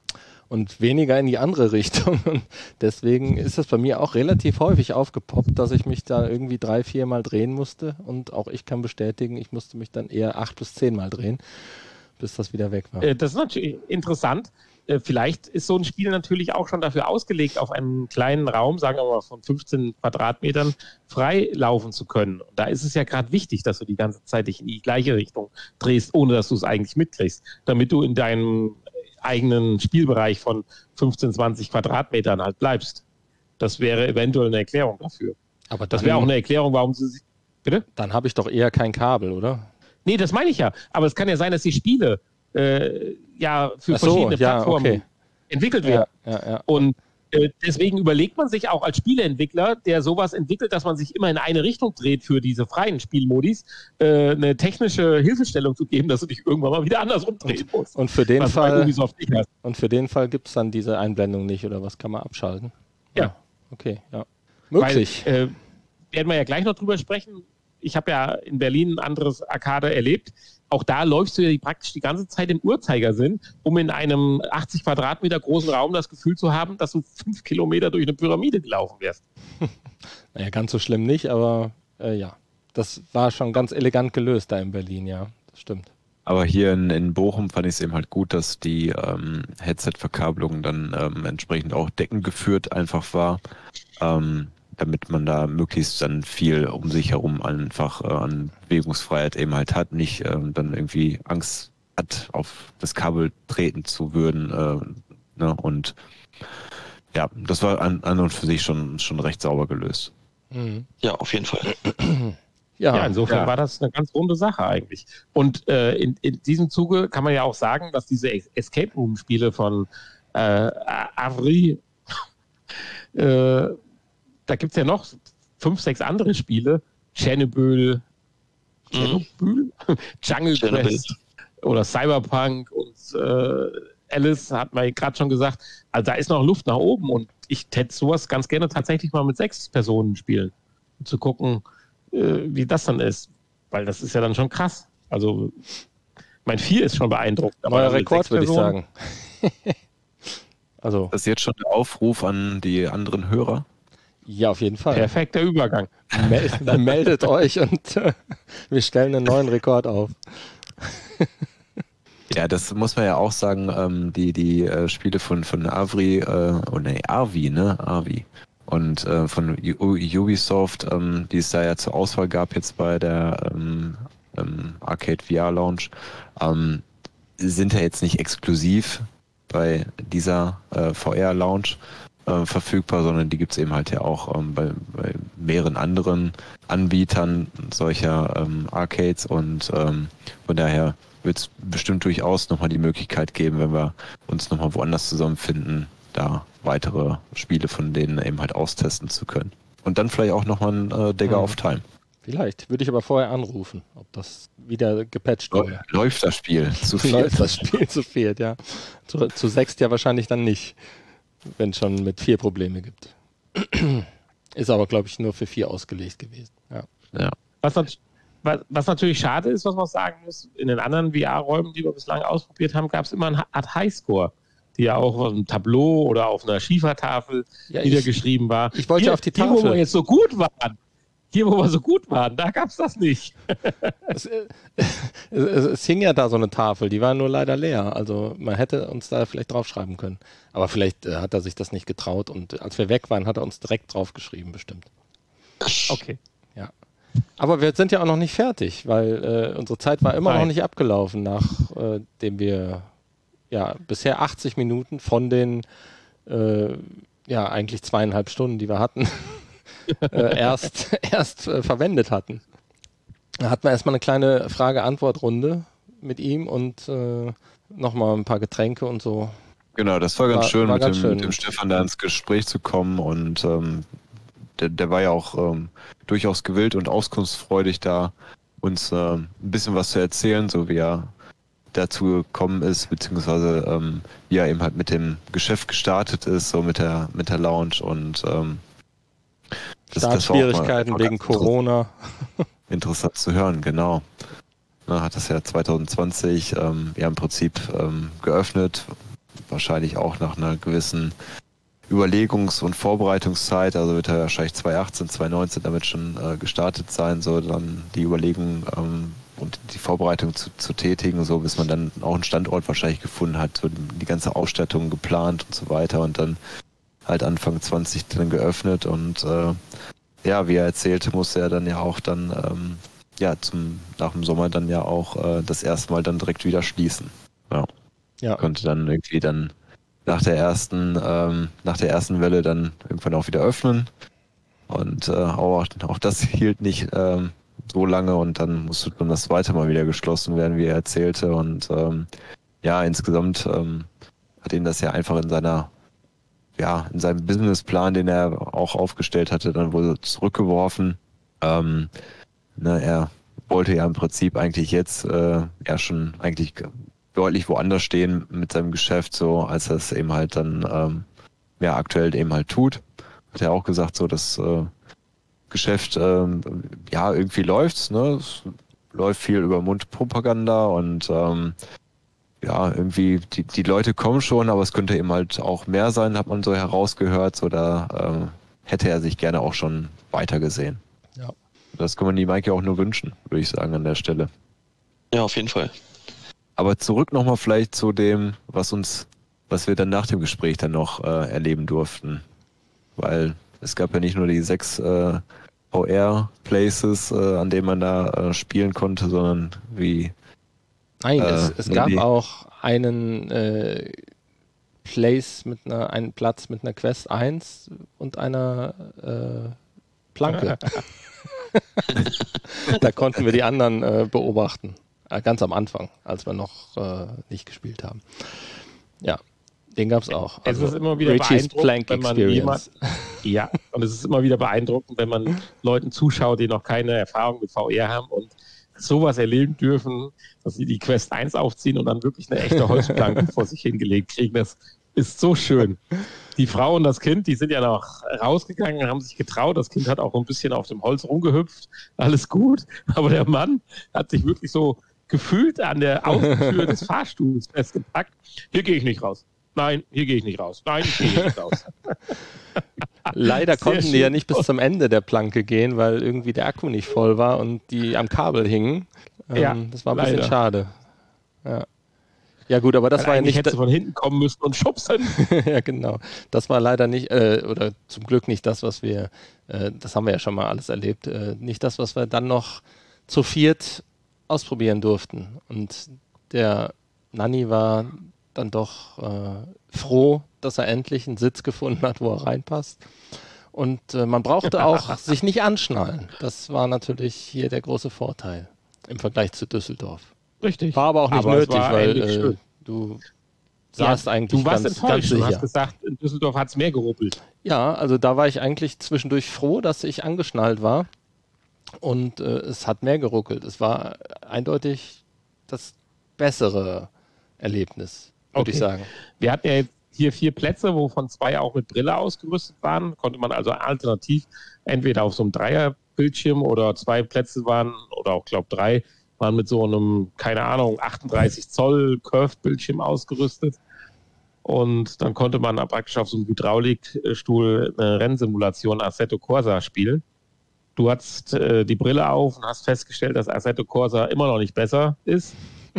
und weniger in die andere Richtung. Und deswegen ist das bei mir auch relativ häufig aufgepoppt, dass ich mich da irgendwie drei, vier Mal drehen musste. Und auch ich kann bestätigen, ich musste mich dann eher acht bis zehn Mal drehen, bis das wieder weg war. Das ist natürlich interessant. Vielleicht ist so ein Spiel natürlich auch schon dafür ausgelegt, auf einem kleinen Raum, sagen wir mal von fünfzehn Quadratmetern, frei laufen zu können. Und da ist es ja gerade wichtig, dass du die ganze Zeit dich in die gleiche Richtung drehst, ohne dass du es eigentlich mitkriegst, damit du in deinem eigenen Spielbereich von fünfzehn, zwanzig Quadratmetern halt bleibst. Das wäre eventuell eine Erklärung dafür. Aber das wäre auch eine Erklärung, warum sie sich... Bitte? Dann habe ich doch eher kein Kabel, oder? Nee, das meine ich ja. Aber es kann ja sein, dass die Spiele äh, ja für Ach so, verschiedene ja, Plattformen okay. entwickelt werden. Ja, ja, ja. Und äh, deswegen überlegt man sich auch als Spieleentwickler, der sowas entwickelt, dass man sich immer in eine Richtung dreht für diese freien Spielmodis, äh, eine technische Hilfestellung zu geben, dass du dich irgendwann mal wieder andersrum drehen musst. Und für den was bei Fall, Ubisoft nicht hast. und für den Fall gibt es dann diese Einblendung nicht, oder was kann man abschalten? Ja. Ah, okay, ja. Möglich. Weil, äh, werden wir ja gleich noch drüber sprechen. Ich habe ja in Berlin ein anderes Arcade erlebt. Auch da läufst du ja praktisch die ganze Zeit im Uhrzeigersinn, um in einem achtzig Quadratmeter großen Raum das Gefühl zu haben, dass du fünf Kilometer durch eine Pyramide gelaufen wärst. Naja, ganz so schlimm nicht, aber äh, ja. Das war schon ganz elegant gelöst da in Berlin, ja. Das stimmt. Aber hier in, in Bochum fand ich es eben halt gut, dass die ähm, Headset-Verkabelung dann ähm, entsprechend auch deckengeführt einfach war, ähm, damit man da möglichst dann viel um sich herum einfach äh, an Bewegungsfreiheit eben halt hat, nicht ähm, dann irgendwie Angst hat, auf das Kabel treten zu würden. Äh, ne? Und ja, das war an, an und für sich schon, schon recht sauber gelöst. Mhm. Ja, auf jeden Fall. Ja, Ja, insofern ja. war das eine ganz runde Sache eigentlich. Und äh, in, in diesem Zuge kann man ja auch sagen, dass diese Escape Room-Spiele von äh, Avri, äh, da gibt es ja noch fünf, sechs andere Spiele, Chernobyl, Chernobyl? Jungle Chernobyl. Quest oder Cyberpunk und äh, Alice hat man gerade schon gesagt, also da ist noch Luft nach oben und ich hätte sowas ganz gerne tatsächlich mal mit sechs Personen spielen, um zu gucken, äh, wie das dann ist, weil das ist ja dann schon krass. Also mein vier ist schon beeindruckend. aber neuer mit Rekord, sechs würde ich Personen- sagen. Also, Das ist jetzt schon der Aufruf an die anderen Hörer. ja, auf jeden Fall. Perfekter Übergang. Mel meldet euch und äh, wir stellen einen neuen Rekord auf. Ja, das muss man ja auch sagen, ähm, die, die äh, Spiele von, von Avri, äh, oh nee, Arvi, ne? Arvi. Und äh, von U Ubisoft, ähm, die es da ja zur Auswahl gab jetzt bei der ähm, ähm, Arcade V R Lounge, ähm, sind ja jetzt nicht exklusiv bei dieser äh, V R Lounge äh, verfügbar, sondern die gibt es eben halt ja auch ähm, bei, bei mehreren anderen Anbietern solcher ähm, Arcades und ähm, von daher wird es bestimmt durchaus nochmal die Möglichkeit geben, wenn wir uns nochmal woanders zusammenfinden, da weitere Spiele von denen eben halt austesten zu können. Und dann vielleicht auch nochmal ein äh, Dagger Mhm. of Time. Vielleicht. Würde ich aber vorher anrufen, ob das wieder gepatcht wurde. Läuft das Spiel zu viel? Läuft das Spiel zu viert, ja. Zu, zu sechst ja wahrscheinlich dann nicht, wenn es schon mit vier Probleme gibt. Ist aber, glaube ich, nur für vier ausgelegt gewesen. Ja. Ja. Was, nat was, was natürlich schade ist, was man sagen muss, in den anderen V R-Räumen, die wir bislang ausprobiert haben, gab es immer eine Art Highscore, die ja auch auf einem Tableau oder auf einer Schiefertafel Ja, ich- niedergeschrieben war. ich wollte hier, auf die Hier, wo Tafel. wir jetzt so gut waren, hier, wo wir so gut waren, da gab es das nicht. Es, äh, es, es, es hing ja da so eine Tafel, die war nur leider leer. Also man hätte uns da vielleicht draufschreiben können. Aber vielleicht äh, hat er sich das nicht getraut und als wir weg waren, hat er uns direkt draufgeschrieben, bestimmt. Okay. Ja. Aber wir sind ja auch noch nicht fertig, weil äh, unsere Zeit war immer Nein. noch nicht abgelaufen, nachdem wir ja bisher achtzig Minuten von den äh, ja eigentlich zweieinhalb Stunden, die wir hatten, äh, erst, erst äh, verwendet hatten. Da hatten wir erstmal eine kleine Frage-Antwort-Runde mit ihm und äh, nochmal ein paar Getränke und so. Genau, das war ganz War- schön, war mit, ganz dem, schön. mit dem Stefan da ins Gespräch zu kommen und ähm, der, der war ja auch ähm, durchaus gewillt und auskunftsfreudig da, uns äh, ein bisschen was zu erzählen, so wie er dazu gekommen ist, beziehungsweise ähm, wie er eben halt mit dem Geschäft gestartet ist, so mit der mit der Lounge und ähm, das- das war auch mal- Startschwierigkeiten war wegen ganz interessant- Corona. Interessant zu hören, genau. Na, hat das ja zwanzig zwanzig ähm, ja im Prinzip ähm, geöffnet, wahrscheinlich auch nach einer gewissen Überlegungs- und Vorbereitungszeit, also wird er wahrscheinlich zwanzig achtzehn, zwanzig neunzehn damit schon äh, gestartet sein, so dann die Überlegung ähm, und die Vorbereitung zu, zu tätigen, so bis man dann auch einen Standort wahrscheinlich gefunden hat, so die ganze Ausstattung geplant und so weiter und dann halt Anfang zwanzig dann geöffnet und äh, ja, wie er erzählte, musste er dann ja auch dann ähm, ja zum nach dem Sommer dann ja auch äh, das erste Mal dann direkt wieder schließen. Ja. Ja. Konnte dann irgendwie dann nach der ersten ähm, nach der ersten Welle dann irgendwann auch wieder öffnen und äh, auch, auch das hielt nicht ähm, so lange und dann musste dann das zweite Mal wieder geschlossen werden, wie er erzählte und ähm, ja, insgesamt ähm, hat ihn das ja einfach in seiner ja, in seinem Businessplan, den er auch aufgestellt hatte, dann wohl zurückgeworfen. Ähm, ne, er wollte ja im Prinzip eigentlich jetzt äh, ja schon eigentlich deutlich woanders stehen mit seinem Geschäft, so als er es eben halt dann ähm, ja aktuell eben halt tut. Hat er auch gesagt, so das äh, Geschäft ähm, ja irgendwie läuft's, ne? Es läuft viel über Mundpropaganda und ähm, ja, irgendwie, die, die Leute kommen schon, aber es könnte eben halt auch mehr sein, hat man so herausgehört, so da ähm, hätte er sich gerne auch schon weiter gesehen. Ja. Das kann man die Maike auch nur wünschen, würde ich sagen, an der Stelle. Ja, auf jeden Fall. Aber zurück nochmal vielleicht zu dem, was uns, was wir dann nach dem Gespräch dann noch äh, erleben durften. Weil es gab ja nicht nur die sechs äh, V R-Places, äh, an denen man da äh, spielen konnte, sondern wie Nein, Äh, es, es nee, gab nee. auch einen äh, Place mit einer, einen Platz mit einer Quest eins und einer äh, Planke. Da konnten wir die anderen äh, beobachten. Äh, ganz am Anfang, als wir noch äh, nicht gespielt haben. Ja, den gab es auch. Es ist immer wieder Richie's beeindruckend, Plank wenn man Experience. Ja, und es ist immer wieder beeindruckend, wenn man Leuten zuschaut, die noch keine Erfahrung mit V R haben und sowas erleben dürfen, dass sie die Quest eins aufziehen und dann wirklich eine echte Holzplanke vor sich hingelegt kriegen. Das ist so schön. Die Frau und das Kind, die sind ja noch rausgegangen und haben sich getraut. Das Kind hat auch ein bisschen auf dem Holz rumgehüpft. Alles gut. Aber der Mann hat sich wirklich so gefühlt an der Außentür des Fahrstuhls festgepackt. Hier gehe ich nicht raus. Nein, hier gehe ich nicht raus. Nein, ich gehe hier nicht raus. Leider Sehr konnten die ja schön. nicht bis zum Ende der Planke gehen, weil irgendwie der Akku nicht voll war und die am Kabel hingen. Ähm, Ja, das war ein bisschen leider. schade. Ja. Ja gut, aber das Weil war ja eigentlich nicht... hätte sie von hinten kommen müssen und schubsen. Ja, genau. Das war leider nicht, äh, oder zum Glück nicht das, was wir, äh, das haben wir ja schon mal alles erlebt, äh, nicht das, was wir dann noch zu viert ausprobieren durften. Und der Nanni war dann doch äh, froh, dass er endlich einen Sitz gefunden hat, wo er reinpasst. Und äh, man brauchte auch sich nicht anschnallen. Das war natürlich hier der große Vorteil im Vergleich zu Düsseldorf. Richtig. War aber auch nicht Aber es nötig, war weil eigentlich äh, schön. du saßt Ja, eigentlich du warst ganz, enttäuscht. ganz Du sicher. hast gesagt, in Düsseldorf hat es mehr geruppelt. Ja, also da war ich eigentlich zwischendurch froh, dass ich angeschnallt war und äh, es hat mehr geruckelt. Es war eindeutig das bessere Erlebnis, würde Okay. ich sagen. Wir hatten ja jetzt hier vier Plätze, wovon zwei auch mit Brille ausgerüstet waren. Konnte man also alternativ entweder auf so einem Dreierbildschirm oder zwei Plätze waren, oder auch, glaube drei, waren mit so einem, keine Ahnung, achtunddreißig Zoll Curved-Bildschirm ausgerüstet. Und dann konnte man praktisch auf so einem Hydraulikstuhl eine Rennsimulation Assetto Corsa spielen. Du hattest äh, die Brille auf und hast festgestellt, dass Assetto Corsa immer noch nicht besser ist.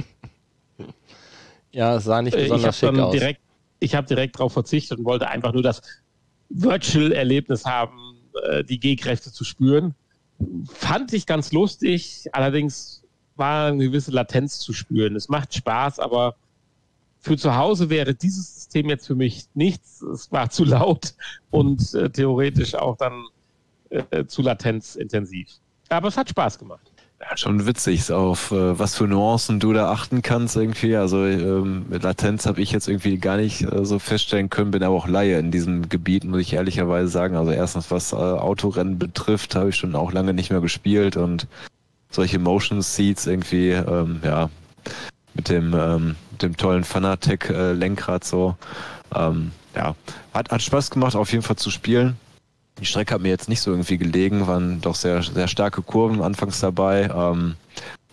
Ja, es sah nicht Äh, besonders ich schick habe aus. direkt, ich habe direkt darauf verzichtet und wollte einfach nur das Virtual-Erlebnis haben, äh, die G-Kräfte zu spüren. Fand ich ganz lustig, allerdings war eine gewisse Latenz zu spüren. Es macht Spaß, aber für zu Hause wäre dieses System jetzt für mich nichts. Es war zu laut und äh, theoretisch auch dann äh, zu latenzintensiv. Aber es hat Spaß gemacht. Ja, schon witzig, auf äh, was für Nuancen du da achten kannst irgendwie. Also ähm, mit Latenz habe ich jetzt irgendwie gar nicht äh, so feststellen können, bin aber auch Laie in diesem Gebiet, muss ich ehrlicherweise sagen. Also erstens, was äh, Autorennen betrifft, habe ich schon auch lange nicht mehr gespielt und solche Motion Seats irgendwie, ähm, ja, mit dem, ähm, mit dem tollen Fanatec-Lenkrad so. Ähm, ja, hat, hat Spaß gemacht, auf jeden Fall zu spielen. Die Strecke hat mir jetzt nicht so irgendwie gelegen, waren doch sehr, sehr starke Kurven anfangs dabei. Ähm,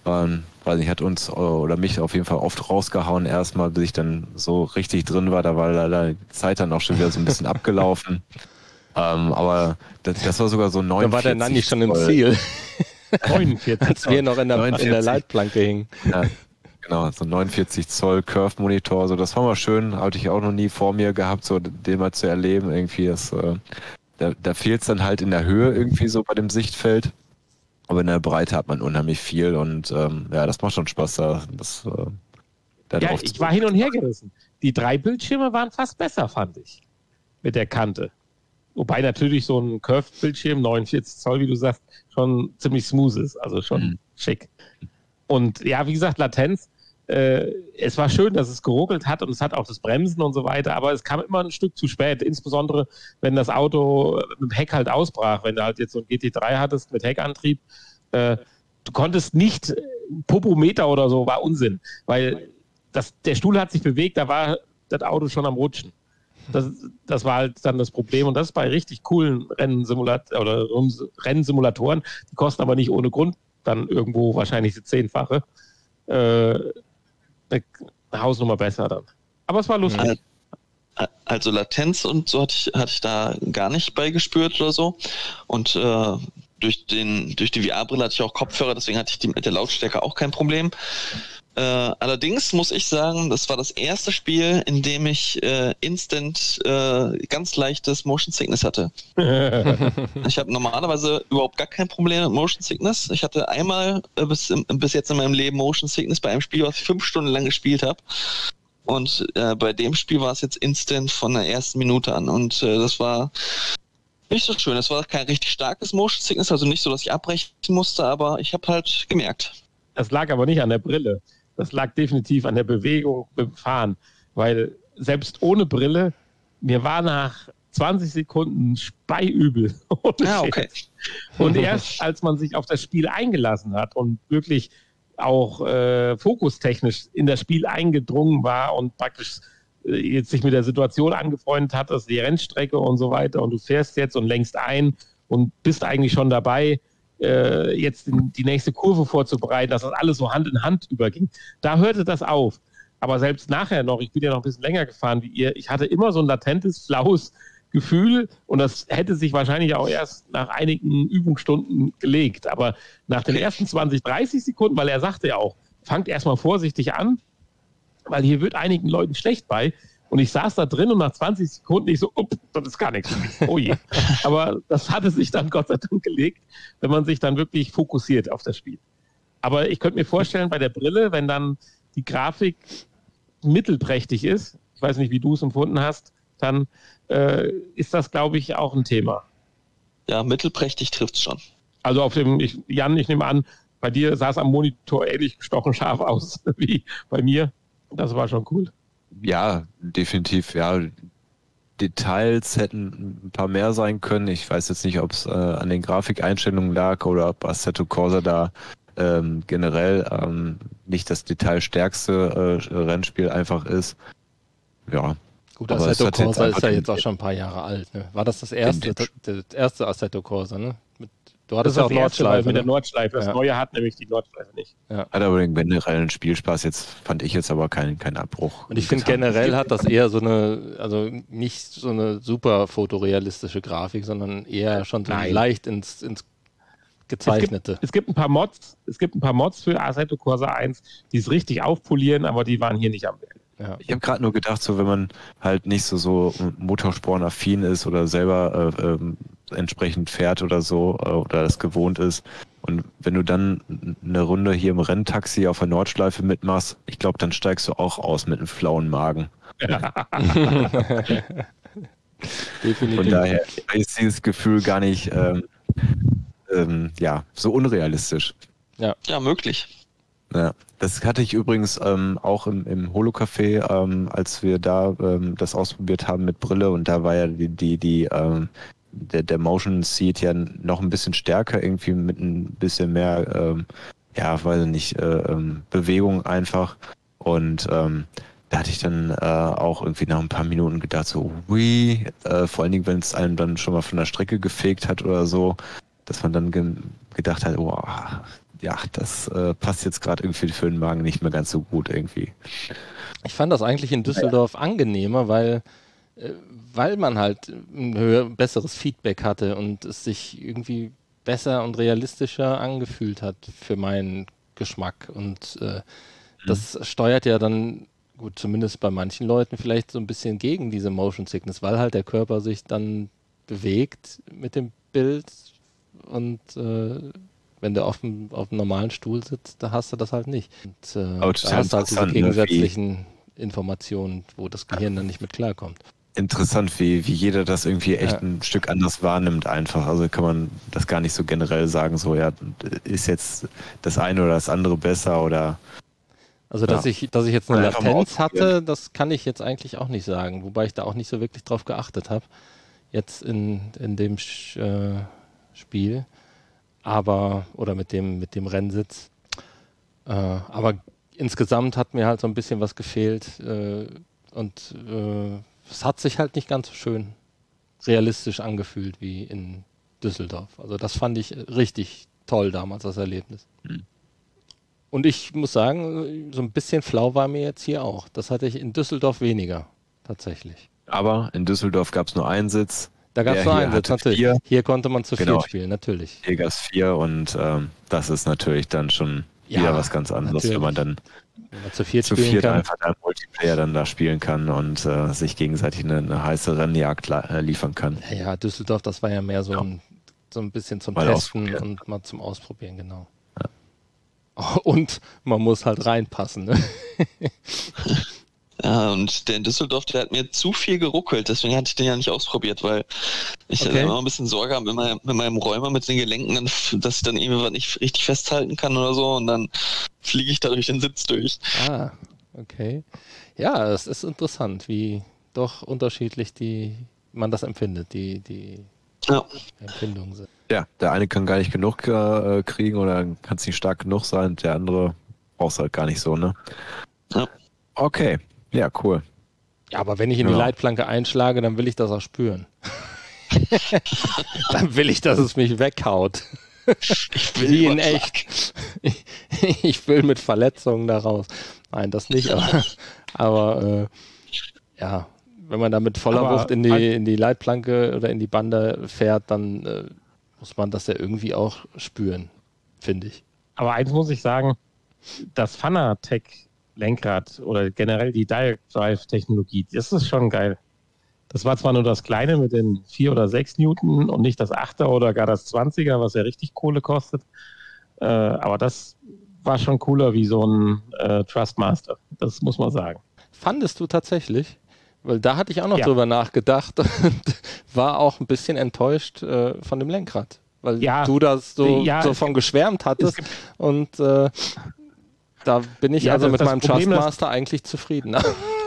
Ähm, weiß nicht, hat uns äh, oder mich auf jeden Fall oft rausgehauen erstmal, bis ich dann so richtig drin war. Da war leider die Zeit dann auch schon wieder so ein bisschen abgelaufen. Ähm, aber das, das war sogar so neunundvierzig. Da war der Nanni schon im Zoll. Ziel, neunundvierzig. als wir noch in der, in der neunundvierzig. Leitplanke hingen. Ja, genau, so ein neunundvierzig Zoll Curve-Monitor. So, das war mal schön, hatte ich auch noch nie vor mir gehabt, so den mal zu erleben. Irgendwie, das, äh, da, da fehlt es dann halt in der Höhe irgendwie so bei dem Sichtfeld. Aber in der Breite hat man unheimlich viel und ähm, ja, das macht schon Spaß, da, das, äh, da Ja, drauf ich zu- war hin und her gerissen. Die drei Bildschirme waren fast besser, fand ich. Mit der Kante. Wobei natürlich so ein Curved-Bildschirm, neunundvierzig Zoll, wie du sagst, schon ziemlich smooth ist. Also schon Mhm. schick. Und ja, wie gesagt, Latenz. Äh, es war schön, dass es geruckelt hat und es hat auch das Bremsen und so weiter, aber es kam immer ein Stück zu spät, insbesondere wenn das Auto mit dem Heck halt ausbrach, wenn du halt jetzt so ein G T drei hattest mit Heckantrieb, äh, du konntest nicht, äh, Popometer oder so, war Unsinn, weil das, der Stuhl hat sich bewegt, da war das Auto schon am Rutschen. Das, das war halt dann das Problem und das ist bei richtig coolen Rennsimulat oder Rennsimulatoren, die kosten aber nicht ohne Grund dann irgendwo wahrscheinlich die Zehnfache. Äh, eine Hausnummer besser dann. Aber es war lustig. Also Latenz und so hatte ich, hatte ich da gar nicht bei gespürt oder so. Und äh, durch, den, durch die V R-Brille hatte ich auch Kopfhörer, deswegen hatte ich die mit der Lautstärke auch kein Problem. Äh, allerdings muss ich sagen, das war das erste Spiel, in dem ich äh, instant äh, ganz leichtes Motion Sickness hatte. Ich habe normalerweise überhaupt gar kein Problem mit Motion Sickness. Ich hatte einmal äh, bis, im, bis jetzt in meinem Leben Motion Sickness bei einem Spiel, was ich fünf Stunden lang gespielt habe. Und äh, bei dem Spiel war es jetzt instant von der ersten Minute an. Und äh, das war nicht so schön. Es war kein richtig starkes Motion Sickness, also nicht so, dass ich abbrechen musste, aber ich habe halt gemerkt. Das lag aber nicht an der Brille. Das lag definitiv an der Bewegung beim Fahren. Weil selbst ohne Brille, mir war nach zwanzig Sekunden speiübel. Ah, okay. Und erst als man sich auf das Spiel eingelassen hat und wirklich auch äh, fokustechnisch in das Spiel eingedrungen war und praktisch äh, jetzt sich mit der Situation angefreundet hat, dass die Rennstrecke und so weiter und du fährst jetzt und lenkst ein und bist eigentlich schon dabei, äh, jetzt in die nächste Kurve vorzubereiten, dass das alles so Hand in Hand überging. Da hörte das auf. Aber selbst nachher noch, ich bin ja noch ein bisschen länger gefahren wie ihr, ich hatte immer so ein latentes, flaues Gefühl und das hätte sich wahrscheinlich auch erst nach einigen Übungsstunden gelegt. Aber nach den ersten zwanzig, dreißig Sekunden, weil er sagte ja auch, fangt erstmal vorsichtig an, weil hier wird einigen Leuten schlecht bei. Und ich saß da drin und nach zwanzig Sekunden ich so, up, das ist gar nichts für mich. Oh je. Aber das hatte sich dann Gott sei Dank gelegt, wenn man sich dann wirklich fokussiert auf das Spiel. Aber ich könnte mir vorstellen, bei der Brille, wenn dann die Grafik mittelprächtig ist, ich weiß nicht, wie du es empfunden hast, dann äh, ist das, glaube ich, auch ein Thema. Ja, mittelprächtig trifft's schon. Also auf dem, ich, Jan, ich nehme an, bei dir sah es am Monitor ähnlich gestochen scharf aus wie bei mir. Das war schon cool. Ja, definitiv, ja. Details hätten ein paar mehr sein können. Ich weiß jetzt nicht, ob es äh, an den Grafikeinstellungen lag oder ob Assetto Corsa da ähm, generell ähm, nicht das detailstärkste äh, Rennspiel einfach ist. Ja. Gut, Aber es Assetto hat jetzt Corsa ist einfach ja den- jetzt auch schon ein paar Jahre alt. Ne? War das das erste, das, das erste Assetto Corsa? Ne? Mit, du hattest ja auch das erste, weil Nordschleife. mit der Ne? Nordschleife. Das Ja. Neue hat nämlich die Nordschleife nicht. Hat aber den generellen Spielspaß jetzt, fand ich jetzt aber keinen keinen Abbruch. Und ich finde getan. generell hat das eher so eine, also nicht so eine super fotorealistische Grafik, sondern eher schon so Nein. leicht ins, ins Es Gezeichnete. gibt, es gibt ein paar Mods, es gibt ein paar Mods für Assetto Corsa eins, die es richtig aufpolieren, aber die waren hier nicht am Werk. Ja. Ich habe gerade nur gedacht, so wenn man halt nicht so so Motorsporn-affin ist oder selber äh, ähm, entsprechend fährt oder so äh, oder das gewohnt ist und wenn du dann eine Runde hier im Renntaxi auf der Nordschleife mitmachst, ich glaube, dann steigst du auch aus mit einem flauen Magen. Definitiv. Von daher ist dieses Gefühl gar nicht ähm, ähm, ja, so unrealistisch. Ja, möglich. Ja, das hatte ich übrigens ähm, auch im, im Holo-Café, ähm, als wir da ähm, das ausprobiert haben mit Brille und da war ja die, die, die ähm, der, der Motion Seat ja noch ein bisschen stärker, irgendwie mit ein bisschen mehr, ähm, ja, weiß ich nicht, äh, ähm, Bewegung einfach und ähm, da hatte ich dann äh, auch irgendwie nach ein paar Minuten gedacht, so, ui, äh, vor allen Dingen, wenn es einem dann schon mal von der Strecke gefegt hat oder so, dass man dann ge gedacht hat, oh, ja, das äh, passt jetzt gerade irgendwie für den Magen nicht mehr ganz so gut irgendwie. Ich fand das eigentlich in Düsseldorf angenehmer, weil, äh, weil man halt ein höher, besseres Feedback hatte und es sich irgendwie besser und realistischer angefühlt hat für meinen Geschmack. Und äh, das mhm. steuert ja dann, gut, zumindest bei manchen Leuten vielleicht so ein bisschen gegen diese Motion Sickness, weil halt der Körper sich dann bewegt mit dem Bild und äh, wenn du auf dem, auf dem normalen Stuhl sitzt, da hast du das halt nicht. Und äh, da hast du halt diese gegensätzlichen Informationen, wo das Gehirn dann nicht mit klarkommt. Interessant, wie, wie jeder das irgendwie echt ja. ein Stück anders wahrnimmt einfach. Also kann man das gar nicht so generell sagen, so ja, ist jetzt das eine oder das andere besser oder... Also dass, ja. ich, dass ich jetzt eine Latenz hatte, das kann ich jetzt eigentlich auch nicht sagen, wobei ich da auch nicht so wirklich drauf geachtet habe, jetzt in, in dem äh, Spiel. Aber, oder mit dem, mit dem Rennsitz. Äh, aber insgesamt hat mir halt so ein bisschen was gefehlt äh, und äh, es hat sich halt nicht ganz so schön realistisch angefühlt wie in Düsseldorf. Also das fand ich richtig toll damals, das Erlebnis. Mhm. Und ich muss sagen, so ein bisschen flau war mir jetzt hier auch. Das hatte ich in Düsseldorf weniger, tatsächlich. Aber in Düsseldorf gab es nur einen Sitz. Da gab es nur einen Sitz, natürlich. Vier. Hier konnte man zu genau. viert spielen, natürlich. Hier gab es vier und ähm, das ist natürlich dann schon ja, wieder was ganz anderes, natürlich. Wenn man dann wenn man zu viert, zu spielen viert kann. einfach dann Multiplayer dann da spielen kann und äh, sich gegenseitig eine, eine heiße Rennjagd äh, liefern kann. Ja, ja, Düsseldorf, das war ja mehr so, ja. ein, so ein bisschen zum mal Testen und mal zum Ausprobieren, genau. Ja. Oh, und man muss halt reinpassen, ne? Ja, und der in Düsseldorf, der hat mir zu viel geruckelt, deswegen hatte ich den ja nicht ausprobiert, weil ich okay. immer ein bisschen Sorge habe mit meinem, mit meinem Räumer, mit den Gelenken, dass ich dann irgendwie was nicht richtig festhalten kann oder so und dann fliege ich da durch den Sitz durch. Ah, okay. Ja, es ist interessant, wie doch unterschiedlich die man das empfindet, die, die ja. Empfindungen sind. Ja, der eine kann gar nicht genug äh, kriegen oder kann es nicht stark genug sein, der andere braucht es halt gar nicht so, ne? Ja. Okay. Ja, cool. Ja, aber wenn ich in die ja. Leitplanke einschlage, dann will ich das auch spüren. Dann will ich, dass es mich weghaut. Ich will Wie in echt. Ich, ich will mit Verletzungen da raus. Nein, das nicht, aber, aber äh, ja, wenn man da mit voller aber Wucht in die, in die Leitplanke oder in die Bande fährt, dann äh, muss man das ja irgendwie auch spüren, finde ich. Aber eins muss ich sagen, das Fanatec Lenkrad oder generell die Direct Drive Technologie, das ist schon geil. Das war zwar nur das Kleine mit den vier oder sechs Newton und nicht das Achter oder gar das zwanziger, was ja richtig Kohle kostet. Äh, aber das war schon cooler wie so ein äh, Trustmaster. Das muss man sagen. Fandest du tatsächlich? Weil da hatte ich auch noch ja. drüber nachgedacht und war auch ein bisschen enttäuscht äh, von dem Lenkrad. Weil ja. du das so, ja, so von geschwärmt hattest und äh, da bin ich ja, also mit meinem Trustmaster eigentlich zufrieden.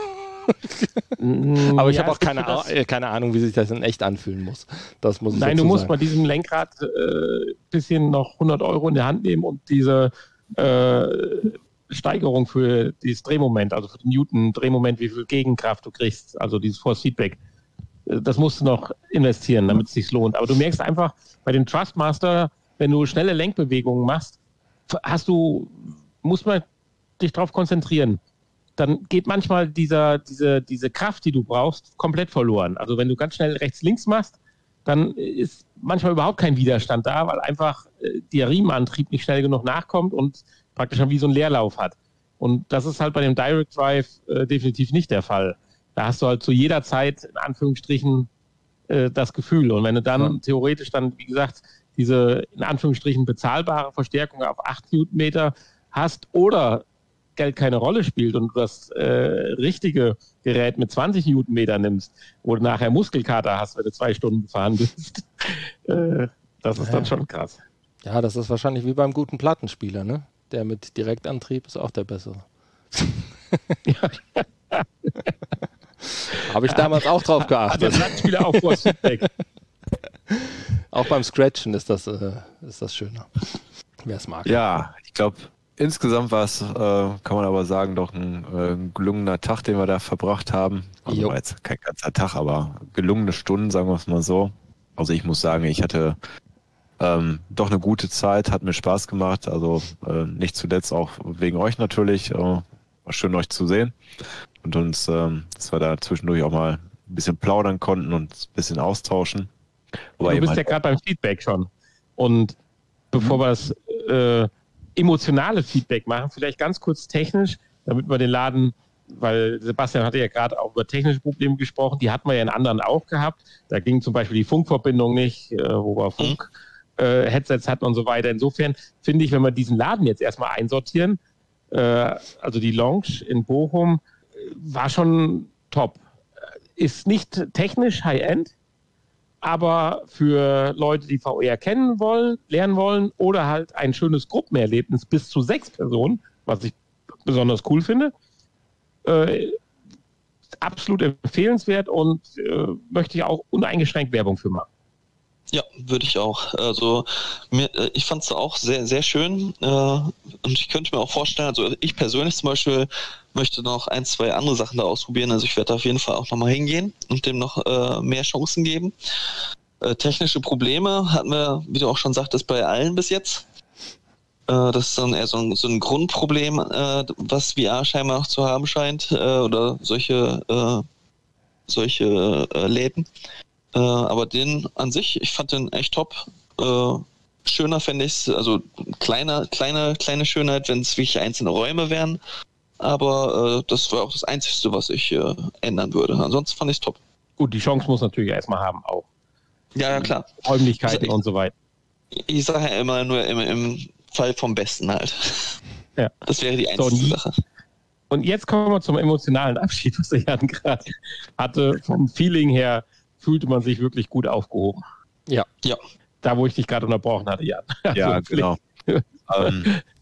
Aber ich ja, habe auch keine, äh, keine Ahnung, wie sich das in echt anfühlen muss. Das muss ich Nein, du sagen. musst bei diesem Lenkrad ein äh, bisschen noch hundert Euro in die Hand nehmen und diese äh, Steigerung für dieses Drehmoment, also für den Newton-Drehmoment, wie viel Gegenkraft du kriegst, also dieses Force Feedback, äh, das musst du noch investieren, damit es sich lohnt. Aber du merkst einfach, bei dem Trustmaster, wenn du schnelle Lenkbewegungen machst, hast du muss man dich darauf konzentrieren. Dann geht manchmal dieser, diese, diese Kraft, die du brauchst, komplett verloren. Also wenn du ganz schnell rechts-links machst, dann ist manchmal überhaupt kein Widerstand da, weil einfach äh, der Riemenantrieb nicht schnell genug nachkommt und praktisch wie so einen Leerlauf hat. Und das ist halt bei dem Direct Drive äh, definitiv nicht der Fall. Da hast du halt zu jeder Zeit, in Anführungsstrichen, äh, das Gefühl. Und wenn du dann ja. theoretisch dann, wie gesagt, diese in Anführungsstrichen bezahlbare Verstärkung auf acht Newtonmeter hast oder Geld keine Rolle spielt und du das äh, richtige Gerät mit zwanzig Newtonmeter nimmst, wo du nachher Muskelkater hast, wenn du zwei Stunden gefahren bist, äh, das ist ja. dann schon krass. Ja, das ist wahrscheinlich wie beim guten Plattenspieler, ne? Der mit Direktantrieb ist auch der bessere. Habe ich damals auch drauf geachtet. Der Plattenspieler auch vor Feedback. Auch beim Scratchen ist das, äh, ist das schöner. Wer es mag. Ja, ich glaube, insgesamt war es, äh, kann man aber sagen, doch ein äh, gelungener Tag, den wir da verbracht haben. Also Jo. war jetzt kein ganzer Tag, aber gelungene Stunden, sagen wir es mal so. Also ich muss sagen, ich hatte ähm, doch eine gute Zeit, hat mir Spaß gemacht. Also äh, nicht zuletzt auch wegen euch natürlich. Äh, war schön, euch zu sehen. Und uns, ähm, dass wir da zwischendurch auch mal ein bisschen plaudern konnten und ein bisschen austauschen. Aber du bist halt ja gerade beim Feedback schon. Und bevor mhm. wir das äh, emotionale Feedback machen, vielleicht ganz kurz technisch, damit wir den Laden, weil Sebastian hatte ja gerade auch über technische Probleme gesprochen, die hatten wir ja in anderen auch gehabt. Da ging zum Beispiel die Funkverbindung nicht, äh, wo wir Funk-Headsets mhm. äh, hatten und so weiter. Insofern finde ich, wenn wir diesen Laden jetzt erstmal einsortieren, äh, also die Lounge in Bochum, war schon top. Ist nicht technisch High-End, aber für Leute, die V R kennen wollen, lernen wollen oder halt ein schönes Gruppenerlebnis bis zu sechs Personen, was ich besonders cool finde, äh, absolut empfehlenswert und äh, möchte ich auch uneingeschränkt Werbung für machen. Ja, würde ich auch. Also mir, ich fand es auch sehr, sehr schön äh, und ich könnte mir auch vorstellen, also ich persönlich zum Beispiel möchte noch ein, zwei andere Sachen da ausprobieren. Also ich werde auf jeden Fall auch nochmal hingehen und dem noch äh, mehr Chancen geben. Äh, technische Probleme hatten wir, wie du auch schon sagtest, bei allen bis jetzt. Äh, das ist dann eher so ein, so ein Grundproblem, äh, was V R scheinbar noch zu haben scheint äh, oder solche, äh, solche äh, Läden. Äh, aber den an sich, ich fand den echt top. Äh, schöner fände ich es, also kleine, kleine, kleine Schönheit, wenn es wirklich einzelne Räume wären. Aber äh, das war auch das Einzige, was ich äh, ändern würde. Ansonsten fand ich es top. Gut, die Chance muss natürlich erstmal haben auch. Ja, ja, klar. Räumlichkeiten ich, und so weiter. Ich sage ja immer nur im, im Fall vom Besten halt. Ja. Das wäre die einzige so, Sache. Und jetzt kommen wir zum emotionalen Abschied, was der Jan gerade hatte. Vom Feeling her fühlte man sich wirklich gut aufgehoben. Ja. Ja. Da, wo ich dich gerade unterbrochen hatte, Jan. Ja, also, genau. ähm,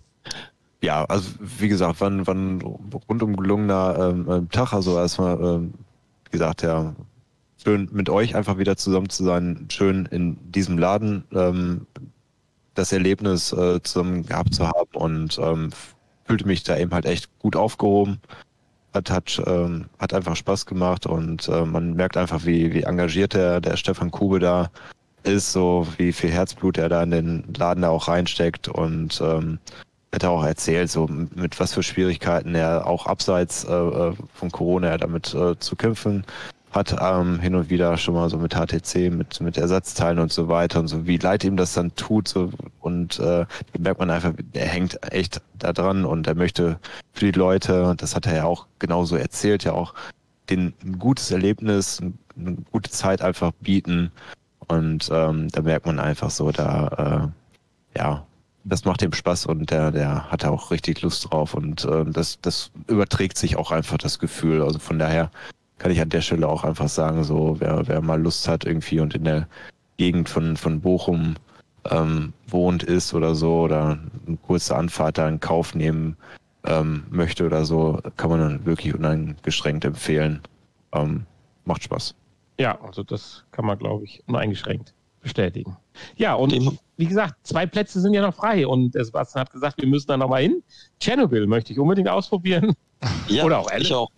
ja, also wie gesagt, war ein, war ein rundum gelungener ähm, Tag. Also erstmal, ähm, wie gesagt, ja, schön mit euch einfach wieder zusammen zu sein. Schön in diesem Laden ähm, das Erlebnis äh, zusammen gehabt zu haben und ähm, fühlte mich da eben halt echt gut aufgehoben. Hat, hat, ähm, hat einfach Spaß gemacht und äh, man merkt einfach, wie, wie engagiert der, der Stefan Kube da ist, so wie viel Herzblut er da in den Laden da auch reinsteckt und ähm, hat er auch erzählt, so mit was für Schwierigkeiten er auch abseits äh, von Corona er damit äh, zu kämpfen hat, ähm, hin und wieder schon mal so mit H T C, mit, mit Ersatzteilen und so weiter und so, wie leid ihm das dann tut, so und äh, da merkt man einfach, er hängt echt da dran und er möchte für die Leute, das hat er ja auch genauso erzählt, ja auch den ein gutes Erlebnis, eine gute Zeit einfach bieten und ähm, da merkt man einfach so, da äh, ja, das macht ihm Spaß und der, der hat auch richtig Lust drauf und äh, das, das überträgt sich auch einfach das Gefühl, also von daher kann ich an der Stelle auch einfach sagen, so wer, wer mal Lust hat irgendwie und in der Gegend von, von Bochum ähm, wohnt, ist oder so oder eine kurze Anfahrt da in Kauf nehmen ähm, möchte oder so, kann man dann wirklich uneingeschränkt empfehlen. Ähm, macht Spaß. Ja, also das kann man, glaube ich, uneingeschränkt bestätigen. Ja, und wie gesagt, zwei Plätze sind ja noch frei und Sebastian hat gesagt, wir müssen da nochmal hin. Tschernobyl möchte ich unbedingt ausprobieren. Ja, oder auch Alice. Ich auch.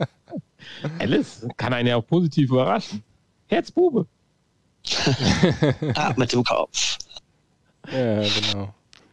Alice kann einen ja auch positiv überraschen. Herzbube. Ah, mit dem Kopf. Ja, genau.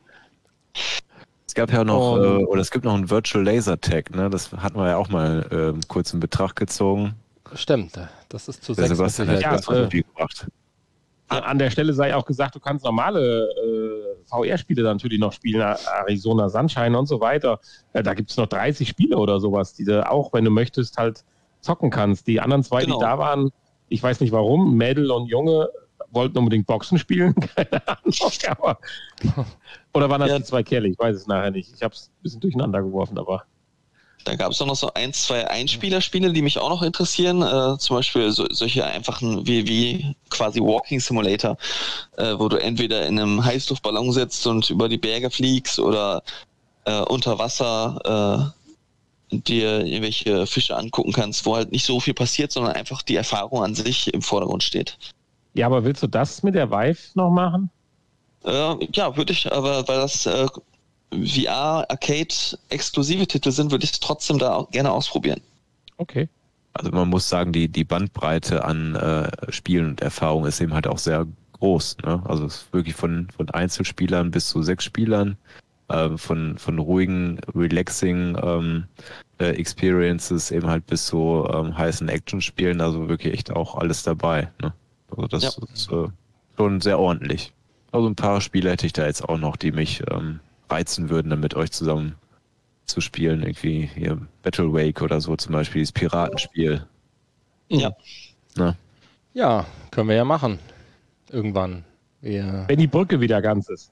Es gab ja noch, um, äh, oder es gibt noch einen Virtual Laser Tag, ne? Das hatten wir ja auch mal äh, kurz in Betracht gezogen. Stimmt, das ist zu Der sechs. Sebastian hat ja, das äh, Spiel gebracht. An der Stelle sei auch gesagt, du kannst normale äh, V R-Spiele dann natürlich noch spielen, Arizona Sunshine und so weiter. Äh, da gibt es noch dreißig Spiele oder sowas, die du auch, wenn du möchtest, halt zocken kannst. Die anderen zwei, Genau. die da waren, ich weiß nicht warum, Mädel und Junge wollten unbedingt Boxen spielen, keine Ahnung, aber oder waren das ja. die zwei Kerle? Ich weiß es nachher nicht. Ich habe es ein bisschen durcheinander geworfen, aber Da gab es auch noch so ein, zwei Einspielerspiele, die mich auch noch interessieren. Äh, zum Beispiel so, solche einfachen wie, wie quasi Walking Simulator, äh, wo du entweder in einem Heißluftballon sitzt und über die Berge fliegst oder äh, unter Wasser äh, dir irgendwelche Fische angucken kannst, wo halt nicht so viel passiert, sondern einfach die Erfahrung an sich im Vordergrund steht. ja, aber willst du das mit der Vive noch machen? Äh, ja, würde ich, aber weil das äh, V R-Arcade-exklusive Titel sind, würde ich es trotzdem da auch gerne ausprobieren. Okay. Also man muss sagen, die, die Bandbreite an äh, Spielen und Erfahrung ist eben halt auch sehr groß. Ne? Also es ist wirklich von, von Einzelspielern bis zu sechs Spielern, äh, von, von ruhigen, relaxing ähm, äh, Experiences eben halt bis zu ähm, heißen Action-Spielen. Also wirklich echt auch alles dabei. Ne? Also das Ja. ist äh, schon sehr ordentlich. Also ein paar Spiele hätte ich da jetzt auch noch, die mich ähm, reizen würden, dann mit euch zusammen zu spielen. Irgendwie hier Battle Wake oder so zum Beispiel, dieses Piratenspiel. Ja. Ne? Ja, können wir ja machen. Irgendwann. Wir Wenn die Brücke wieder ganz ist.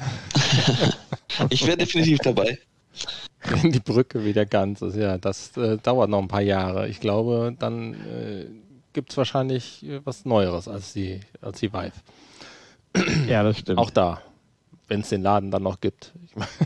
Ich wäre definitiv dabei. Wenn die Brücke wieder ganz ist, ja, das äh, dauert noch ein paar Jahre. Ich glaube, dann äh, gibt es wahrscheinlich äh, was Neueres als die, als die Vive. Ja, das stimmt. Auch da, wenn es den Laden dann noch gibt. Ich mein,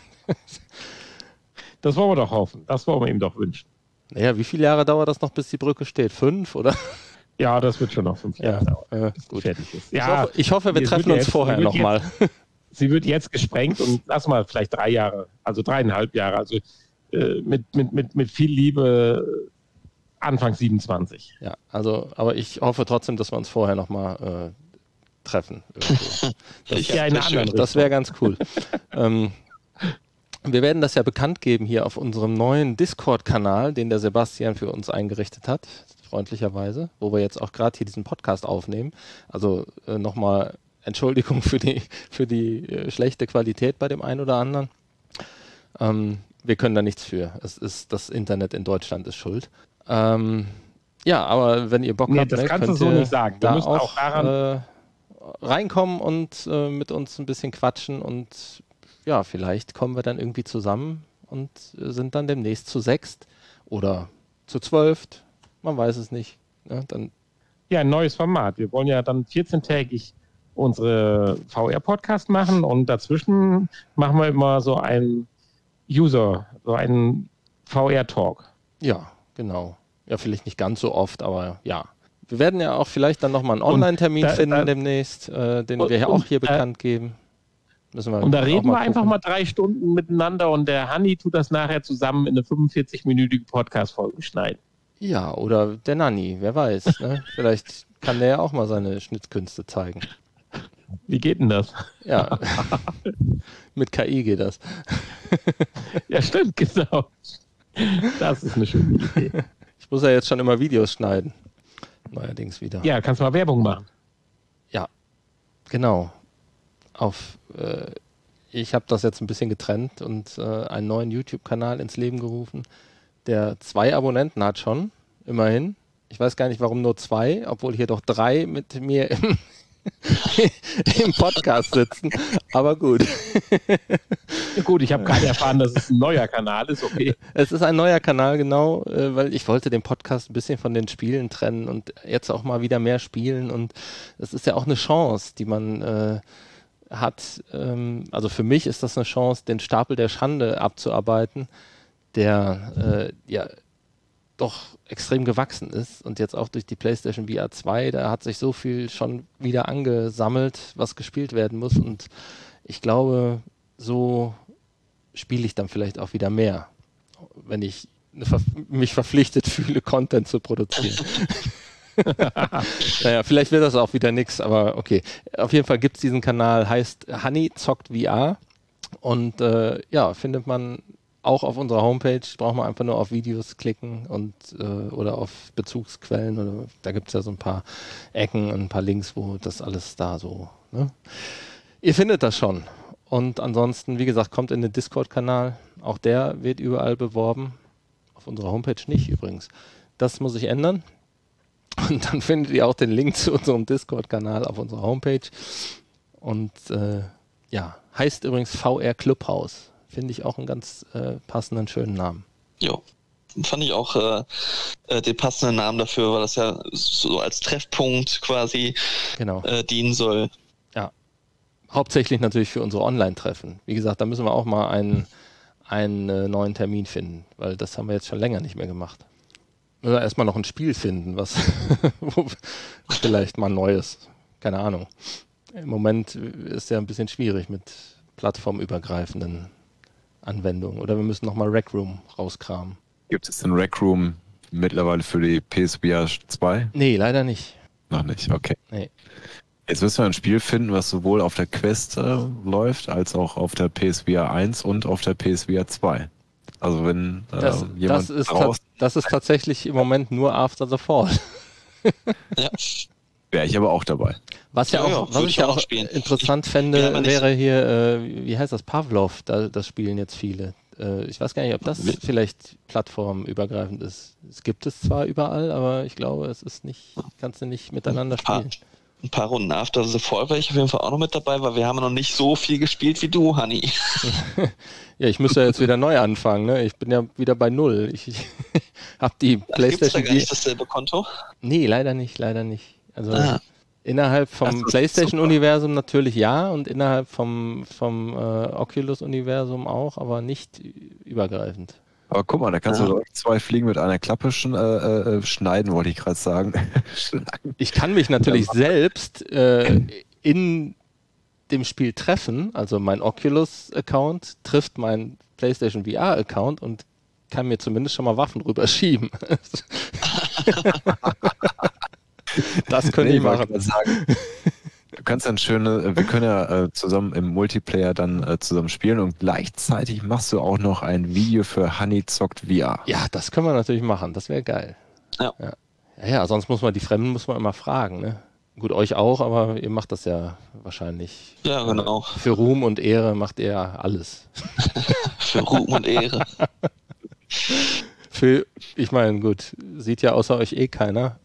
Das wollen wir doch hoffen. Das wollen wir ihm doch wünschen. naja, wie viele Jahre dauert das noch, bis die Brücke steht? Fünf, oder? Ja, das wird schon noch fünf Jahre dauern, äh, bis die gut. fertig ist. Ich, Ja, hoffe, ich hoffe, wir es treffen wird uns jetzt- vorher es wird nochmal. sie wird jetzt gesprengt und lass mal vielleicht drei Jahre, also dreieinhalb Jahre, also äh, mit, mit, mit, mit viel Liebe äh, Anfang siebenundzwanzig. Ja, also, aber ich hoffe trotzdem, dass wir uns vorher nochmal äh, treffen. Irgendwo. Das, Ja, in einer das schön. anderen das wäre ganz cool. ähm, wir werden das ja bekannt geben hier auf unserem neuen Discord-Kanal, den der Sebastian für uns eingerichtet hat, freundlicherweise, wo wir jetzt auch gerade hier diesen Podcast aufnehmen. Also äh, nochmal Entschuldigung für die, für die äh, schlechte Qualität bei dem einen oder anderen. Ähm, wir können da nichts für. Es ist, das Internet in Deutschland ist schuld. Ähm, ja, aber wenn ihr Bock Nee, habt, das ne, kannst du könnt so ihr nicht sagen. Wir da müssen auch, auch daran- äh, reinkommen und äh, mit uns ein bisschen quatschen und ja, vielleicht kommen wir dann irgendwie zusammen und äh, sind dann demnächst zu sechst oder zu zwölft. Man weiß es nicht. Ja, dann, Ja, ein neues Format. Wir wollen ja dann vierzehntägig unsere V R-Podcast machen und dazwischen machen wir immer so einen User, so einen V R-Talk. ja, genau. Ja, vielleicht nicht ganz so oft, aber ja. Wir werden ja auch vielleicht dann nochmal einen Online-Termin da- finden da- demnächst, äh, den und- wir ja auch und, hier äh, bekannt geben. Müssen wir Und da auch reden wir einfach gucken. mal drei Stunden miteinander und der Hanni tut das nachher zusammen in eine fünfundvierzig-minütige Podcast-Folge schneiden. Ja, oder der Nanni, wer weiß. Ne? Vielleicht kann der ja auch mal seine Schnittkünste zeigen. Wie geht denn das? Ja, mit K I geht das. Ja, stimmt, genau. Das ist eine schöne Idee. Ich muss ja jetzt schon immer Videos schneiden. Neuerdings wieder. Ja, kannst mal Werbung machen. Ja, genau. Auf, äh, ich habe das jetzt ein bisschen getrennt und äh, einen neuen YouTube-Kanal ins Leben gerufen, der zwei Abonnenten hat schon, immerhin. Ich weiß gar nicht, warum nur zwei, obwohl hier doch drei mit mir im, im Podcast sitzen. Aber gut. Ja, gut, ich habe gerade erfahren, dass es ein neuer Kanal ist. Okay. Es ist ein neuer Kanal, genau, äh, weil ich wollte den Podcast ein bisschen von den Spielen trennen und jetzt auch mal wieder mehr spielen. Und es ist ja auch eine Chance, die man äh, hat. Ähm, also für mich ist das eine Chance, den Stapel der Schande abzuarbeiten, der äh, ja doch extrem gewachsen ist. Und jetzt auch durch die PlayStation V R zwei, da hat sich so viel schon wieder angesammelt, was gespielt werden muss. Und ich glaube, so spiele ich dann vielleicht auch wieder mehr, wenn ich eine Ver- mich verpflichtet fühle, Content zu produzieren. Naja, vielleicht wird das auch wieder nix, aber okay. Auf jeden Fall gibt es diesen Kanal, heißt Hanni zockt V R und äh, ja, findet man auch auf unserer Homepage, braucht man einfach nur auf Videos klicken und äh, oder auf Bezugsquellen oder da gibt es ja so ein paar Ecken und ein paar Links, wo das alles da so, ne? Ihr findet das schon. Und ansonsten, wie gesagt, kommt in den Discord-Kanal. Auch der wird überall beworben. Auf unserer Homepage nicht übrigens. Das muss sich ändern. Und dann findet ihr auch den Link zu unserem Discord-Kanal auf unserer Homepage. Und äh, ja, heißt übrigens V R Clubhouse. Finde ich auch einen ganz äh, passenden, schönen Namen. Jo. Fand ich auch äh, äh, den passenden Namen dafür, weil das ja so als Treffpunkt quasi Genau. äh, dienen soll. Hauptsächlich natürlich für unsere Online-Treffen. Wie gesagt, da müssen wir auch mal einen, einen äh, neuen Termin finden, weil das haben wir jetzt schon länger nicht mehr gemacht. Müssen wir erstmal noch ein Spiel finden, was wo vielleicht mal Neues. Keine Ahnung. Im Moment ist ja ein bisschen schwierig mit plattformübergreifenden Anwendungen. Oder wir müssen nochmal Rec Room rauskramen. Gibt es den Rec Room mittlerweile für die P S V R zwei? Nee, leider nicht. Noch nicht, okay. Nee. Jetzt müssen wir ein Spiel finden, was sowohl auf der Quest äh, läuft, als auch auf der P S V R eins und auf der P S V R zwei. Also wenn äh, Das, jemand das, ist raus, ta- das ist tatsächlich im Moment nur After the Fall. Ja. wäre ich aber auch dabei. Was ja Ja, auch, ja, was würde ich ich ja auch auch spielen. interessant Ich- fände, ja, aber nicht- wäre hier, äh, wie heißt das, Pavlov, da, das spielen jetzt viele. Äh, ich weiß gar nicht, ob das Wie- vielleicht plattformübergreifend ist. Es gibt es zwar überall, aber ich glaube, es ist nicht, kannst du nicht miteinander Ah. spielen. Ein paar Runden After the Fall wäre ich auf jeden Fall auch noch mit dabei, weil wir haben noch nicht so viel gespielt wie du, Hanni. Ja, ich müsste ja jetzt wieder neu anfangen, ne? Ich bin ja wieder bei Null. Ich, ich habe die Gibt's da PlayStation gar nicht dasselbe Konto? Nee, leider nicht, leider nicht. Also Ah. innerhalb Das vom ist PlayStation-Universum natürlich ja und innerhalb vom, vom äh, Oculus-Universum auch, aber nicht übergreifend. Aber guck mal, da kannst Ja. du doch zwei Fliegen mit einer Klappe sch äh, äh, schneiden, wollte ich gerade sagen. Schlagen. Ich kann mich natürlich selbst äh, in dem Spiel treffen, also mein Oculus-Account trifft meinen PlayStation V R-Account und kann mir zumindest schon mal Waffen rüberschieben. Das könnte Nee, ich wollte machen. gerade sagen. Du kannst dann schöne, wir können ja äh, zusammen im Multiplayer dann äh, zusammen spielen und gleichzeitig machst du auch noch ein Video für Honey zockt V R. Ja, das können wir natürlich machen. Das wäre geil. Ja. ja. Ja, ja, sonst muss man die Fremden muss man immer fragen. Ne? Gut, euch auch, aber ihr macht das ja wahrscheinlich. Ja, genau. Für Ruhm und Ehre macht ihr ja alles. Für Ruhm und Ehre. Für, ich meine, gut, sieht ja außer euch eh keiner.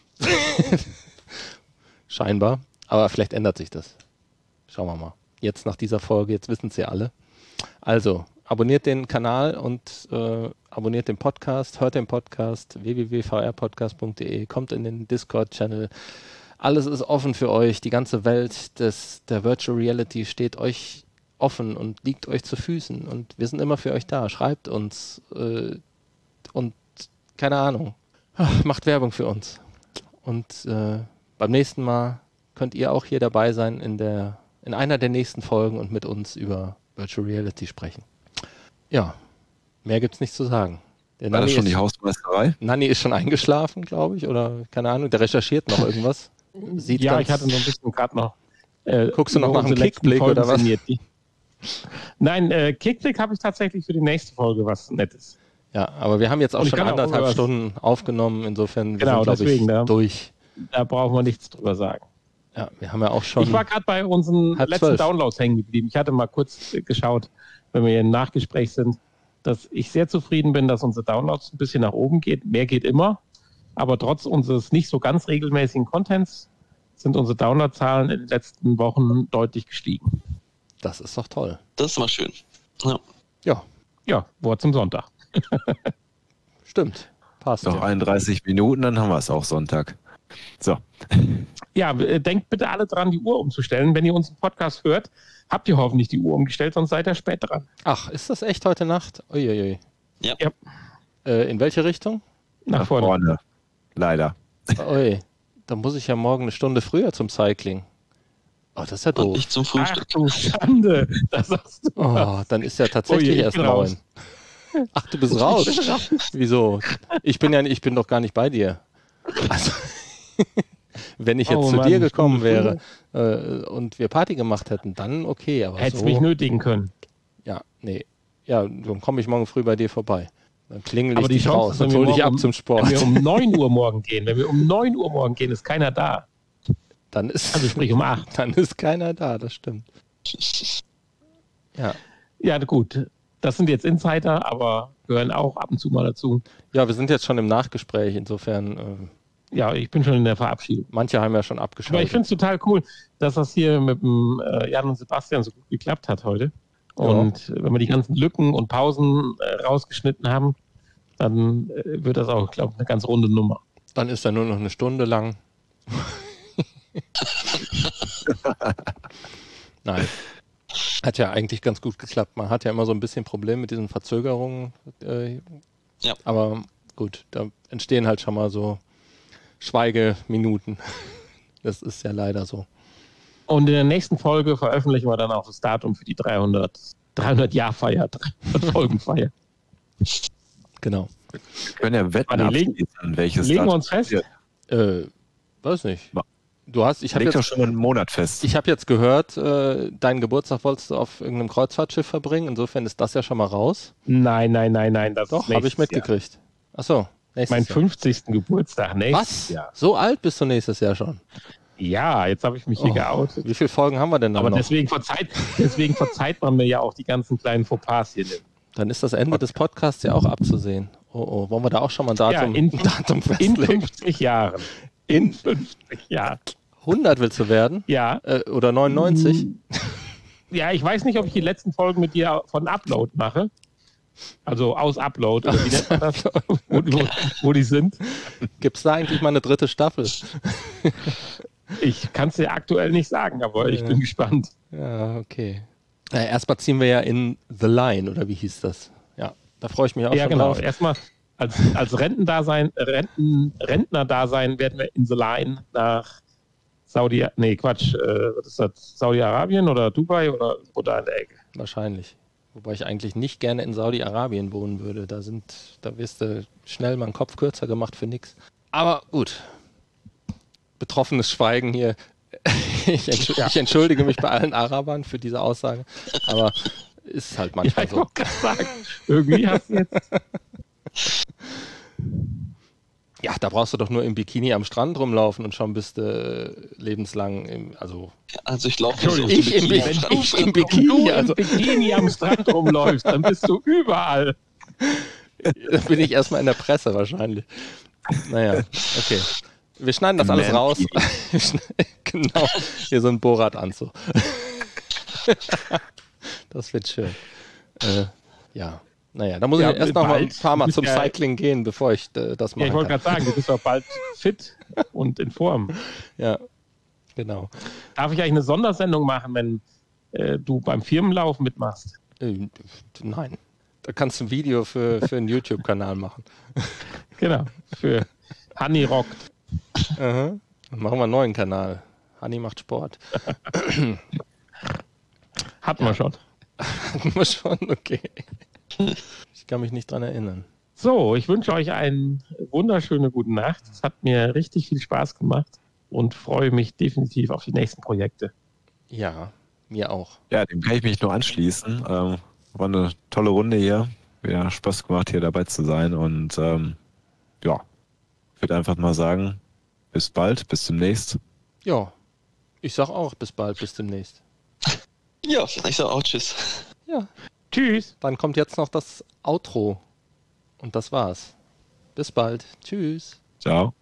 Scheinbar. Aber vielleicht ändert sich das. Schauen wir mal. Jetzt nach dieser Folge, jetzt wissen es ja alle. Also, abonniert den Kanal und äh, abonniert den Podcast, hört den Podcast w w w punkt v r podcast punkt d e, kommt in den Discord-Channel. Alles ist offen für euch. Die ganze Welt des, der Virtual Reality steht euch offen und liegt euch zu Füßen. Und wir sind immer für euch da. Schreibt uns äh, und keine Ahnung. Ach, macht Werbung für uns. Und äh, beim nächsten Mal könnt ihr auch hier dabei sein in der in einer der nächsten Folgen und mit uns über Virtual Reality sprechen. Ja, mehr gibt's nicht zu sagen. Der War das Nanni schon die ist, Hausmeisterei? Nanni ist schon eingeschlafen, glaube ich, oder keine Ahnung, der recherchiert noch irgendwas. Sieht ja, ganz, ich hatte noch ein bisschen gerade noch. Äh, Guckst du noch über nach dem unsere letzten Kickblick Folgen oder was? sinniert. Die- Nein, äh, Kickblick habe ich tatsächlich für die nächste Folge was Nettes. Ja, aber wir haben jetzt auch Und ich schon kann auch anderthalb über- Stunden aufgenommen, insofern wir Genau, sind, glaube ich, deswegen, ja. durch. Da brauchen wir nichts drüber sagen. Ja, wir haben ja auch schon. Ich war gerade bei unseren halb letzten zwölf. Downloads hängen geblieben. Ich hatte mal kurz äh, geschaut, wenn wir hier im Nachgespräch sind, dass ich sehr zufrieden bin, dass unsere Downloads ein bisschen nach oben geht. Mehr geht immer. Aber trotz unseres nicht so ganz regelmäßigen Contents sind unsere Downloadzahlen in den letzten Wochen deutlich gestiegen. Das ist doch toll. Das ist mal schön. Ja. Ja, Ja, Wort zum Sonntag. stimmt. Passt. Noch Ja. einunddreißig Minuten, dann haben wir es auch Sonntag. So. Ja, äh, denkt bitte alle dran, die Uhr umzustellen. Wenn ihr unseren Podcast hört, habt ihr hoffentlich die Uhr umgestellt, sonst seid ihr spät dran. Ach, ist das echt heute Nacht? Uiuiui. Ja. Ja. Äh, in welche Richtung? Nach vorne. Leider. Ui, da muss ich ja morgen eine Stunde früher zum Cycling. Oh, das ist ja Und doof. nicht zum Ach Frühstück. du Schande, das sagst du. Oh, dann ist ja tatsächlich Ui, ich erst bin raus. neun. Ach, du bist raus. Wieso? Ich bin ja, ich bin doch gar nicht bei dir. Also, wenn ich jetzt Oh zu Mann, dir eine gekommen Stunde wäre äh, und wir Party gemacht hätten, dann okay. Aber Hättest so, mich nötigen können. ja, nee. Ja, dann komme ich morgen früh bei dir vorbei. Dann klingel ich Aber die dich Chance raus, ist, dann wenn wir hol dich morgen ab um- zum Sport. Wenn wir um neun Uhr morgen gehen, wenn wir um neun Uhr morgen gehen, ist keiner da. Dann ist, Also sprich um acht. dann ist keiner da, das stimmt. Ja. Ja, gut. Das sind jetzt Insider, aber gehören auch ab und zu mal dazu. Ja, wir sind jetzt schon im Nachgespräch, insofern, äh, Ja, ich bin schon in der Verabschiedung. manche haben ja schon Aber ich abgeschaltet. finde es total cool, dass das hier mit dem äh, Jan und Sebastian so gut geklappt hat heute. Und äh, wenn wir die ganzen Lücken und Pausen äh, rausgeschnitten haben, dann äh, wird das auch, glaube ich, eine ganz runde Nummer. Dann ist er nur noch eine Stunde lang. Nein. Hat ja eigentlich ganz gut geklappt. Man hat ja immer so ein bisschen Probleme mit diesen Verzögerungen. Äh, Ja. Aber gut, da entstehen halt schon mal so Schweigeminuten. Das ist ja leider so. Und in der nächsten Folge veröffentlichen wir dann auch das Datum für die dreihundert, dreihundert Jahr Feier, dreihundert Folgenfeier. Genau. Wir können ja Wetten Warte, legen- abschließen, welches Legen wir Datum uns fest? passiert. Äh, weiß nicht. Ma- Du hast, ich habe Leg doch jetzt, schon mal einen Monat fest. ich hab jetzt gehört, äh, deinen Geburtstag wolltest du auf irgendeinem Kreuzfahrtschiff verbringen. Insofern ist das ja schon mal raus. Nein, nein, nein, nein. Das Doch, ist habe ich nächstes mitgekriegt. Ach so, Jahr. nächstes Mein Jahr. fünfzigsten Geburtstag nächstes Was? Jahr. So alt bist du nächstes Jahr schon? Ja, jetzt habe ich mich hier Oh, geoutet. Wie viele Folgen haben wir denn dann Aber noch? deswegen verzeiht, deswegen verzeiht man mir ja auch die ganzen kleinen Fauxpas hier. Dann ist das Ende des Podcasts ja auch abzusehen. Oh, oh, wollen wir da auch schon mal ein Datum, Ja, in- ein Datum In festlegen? fünfzig Jahren. In fünfzig Jahren. hundert willst du werden? Ja. Äh, oder neunundneunzig? Ja, ich weiß nicht, ob ich die letzten Folgen mit dir von Upload mache. Also aus Upload, oder wie nennt man das? wo, wo, wo die sind. Gibt es da eigentlich mal eine dritte Staffel? Ich kann es dir aktuell nicht sagen, aber ich Ja. bin gespannt. Ja, okay. Na, erstmal ziehen wir ja in The Line, oder wie hieß das? Ja, da freue ich mich auch Ja, schon genau. drauf. Erstmal als, als Rentendasein, Renten, Rentnerdasein werden wir in the Line nach Saudi, nee, Quatsch, äh, was ist das? Saudi-Arabien oder Dubai oder, oder in der Ecke? Wahrscheinlich. Wobei ich eigentlich nicht gerne in Saudi-Arabien wohnen würde. Da sind, da wirst du schnell mal einen Kopf kürzer gemacht für nix. Aber gut. Betroffenes Schweigen hier. Ich, entsch Ja. ich entschuldige mich bei allen Arabern für diese Aussage. Aber ist halt Ja, manchmal ich so. wollte gerade sagen, irgendwie hast du jetzt. Ja, da brauchst du doch nur im Bikini am Strand rumlaufen und schon bist du äh, lebenslang im, also Also ich laufe Entschuldigung, ich im, Bikini Bi- am Strand. ich im Wenn Bikini, du also im Bikini am Strand rumläufst, dann bist du überall. da bin ich erstmal in der Presse wahrscheinlich. Naja, okay. Wir schneiden das alles Man raus. Kini. Wir schneiden- Genau, hier so ein Borat-Anzug. Das wird schön. Äh, ja, naja, da muss Ja, ich erst noch mal ein bald. paar Mal Du zum bist ja- Cycling gehen, bevor ich äh, das Ja, machen ich wollte kann. gerade sagen, du bist doch bald fit und in Form. Ja, genau. Darf ich eigentlich eine Sondersendung machen, wenn äh, du beim Firmenlauf mitmachst? Äh, nein, da kannst du ein Video für, für einen YouTube-Kanal machen. Genau, für Honey rockt. Aha. Dann machen wir einen neuen Kanal. Hanni macht Sport. Hatten wir schon. Muss schon, okay. Ich kann mich nicht dran erinnern. So, ich wünsche euch eine wunderschöne gute Nacht. Es hat mir richtig viel Spaß gemacht und freue mich definitiv auf die nächsten Projekte. Ja, mir auch. Ja, dem kann ich mich nur anschließen. Ähm, war eine tolle Runde hier. Wieder Spaß gemacht, hier dabei zu sein. Und ähm, ja, ich würde einfach mal sagen, bis bald, bis demnächst. Ja, ich sag auch bis bald, bis demnächst. Ja, ich sag auch Tschüss. Ja, Tschüss. dann kommt jetzt noch das Outro. Und das war's. Bis bald. Tschüss. Ciao.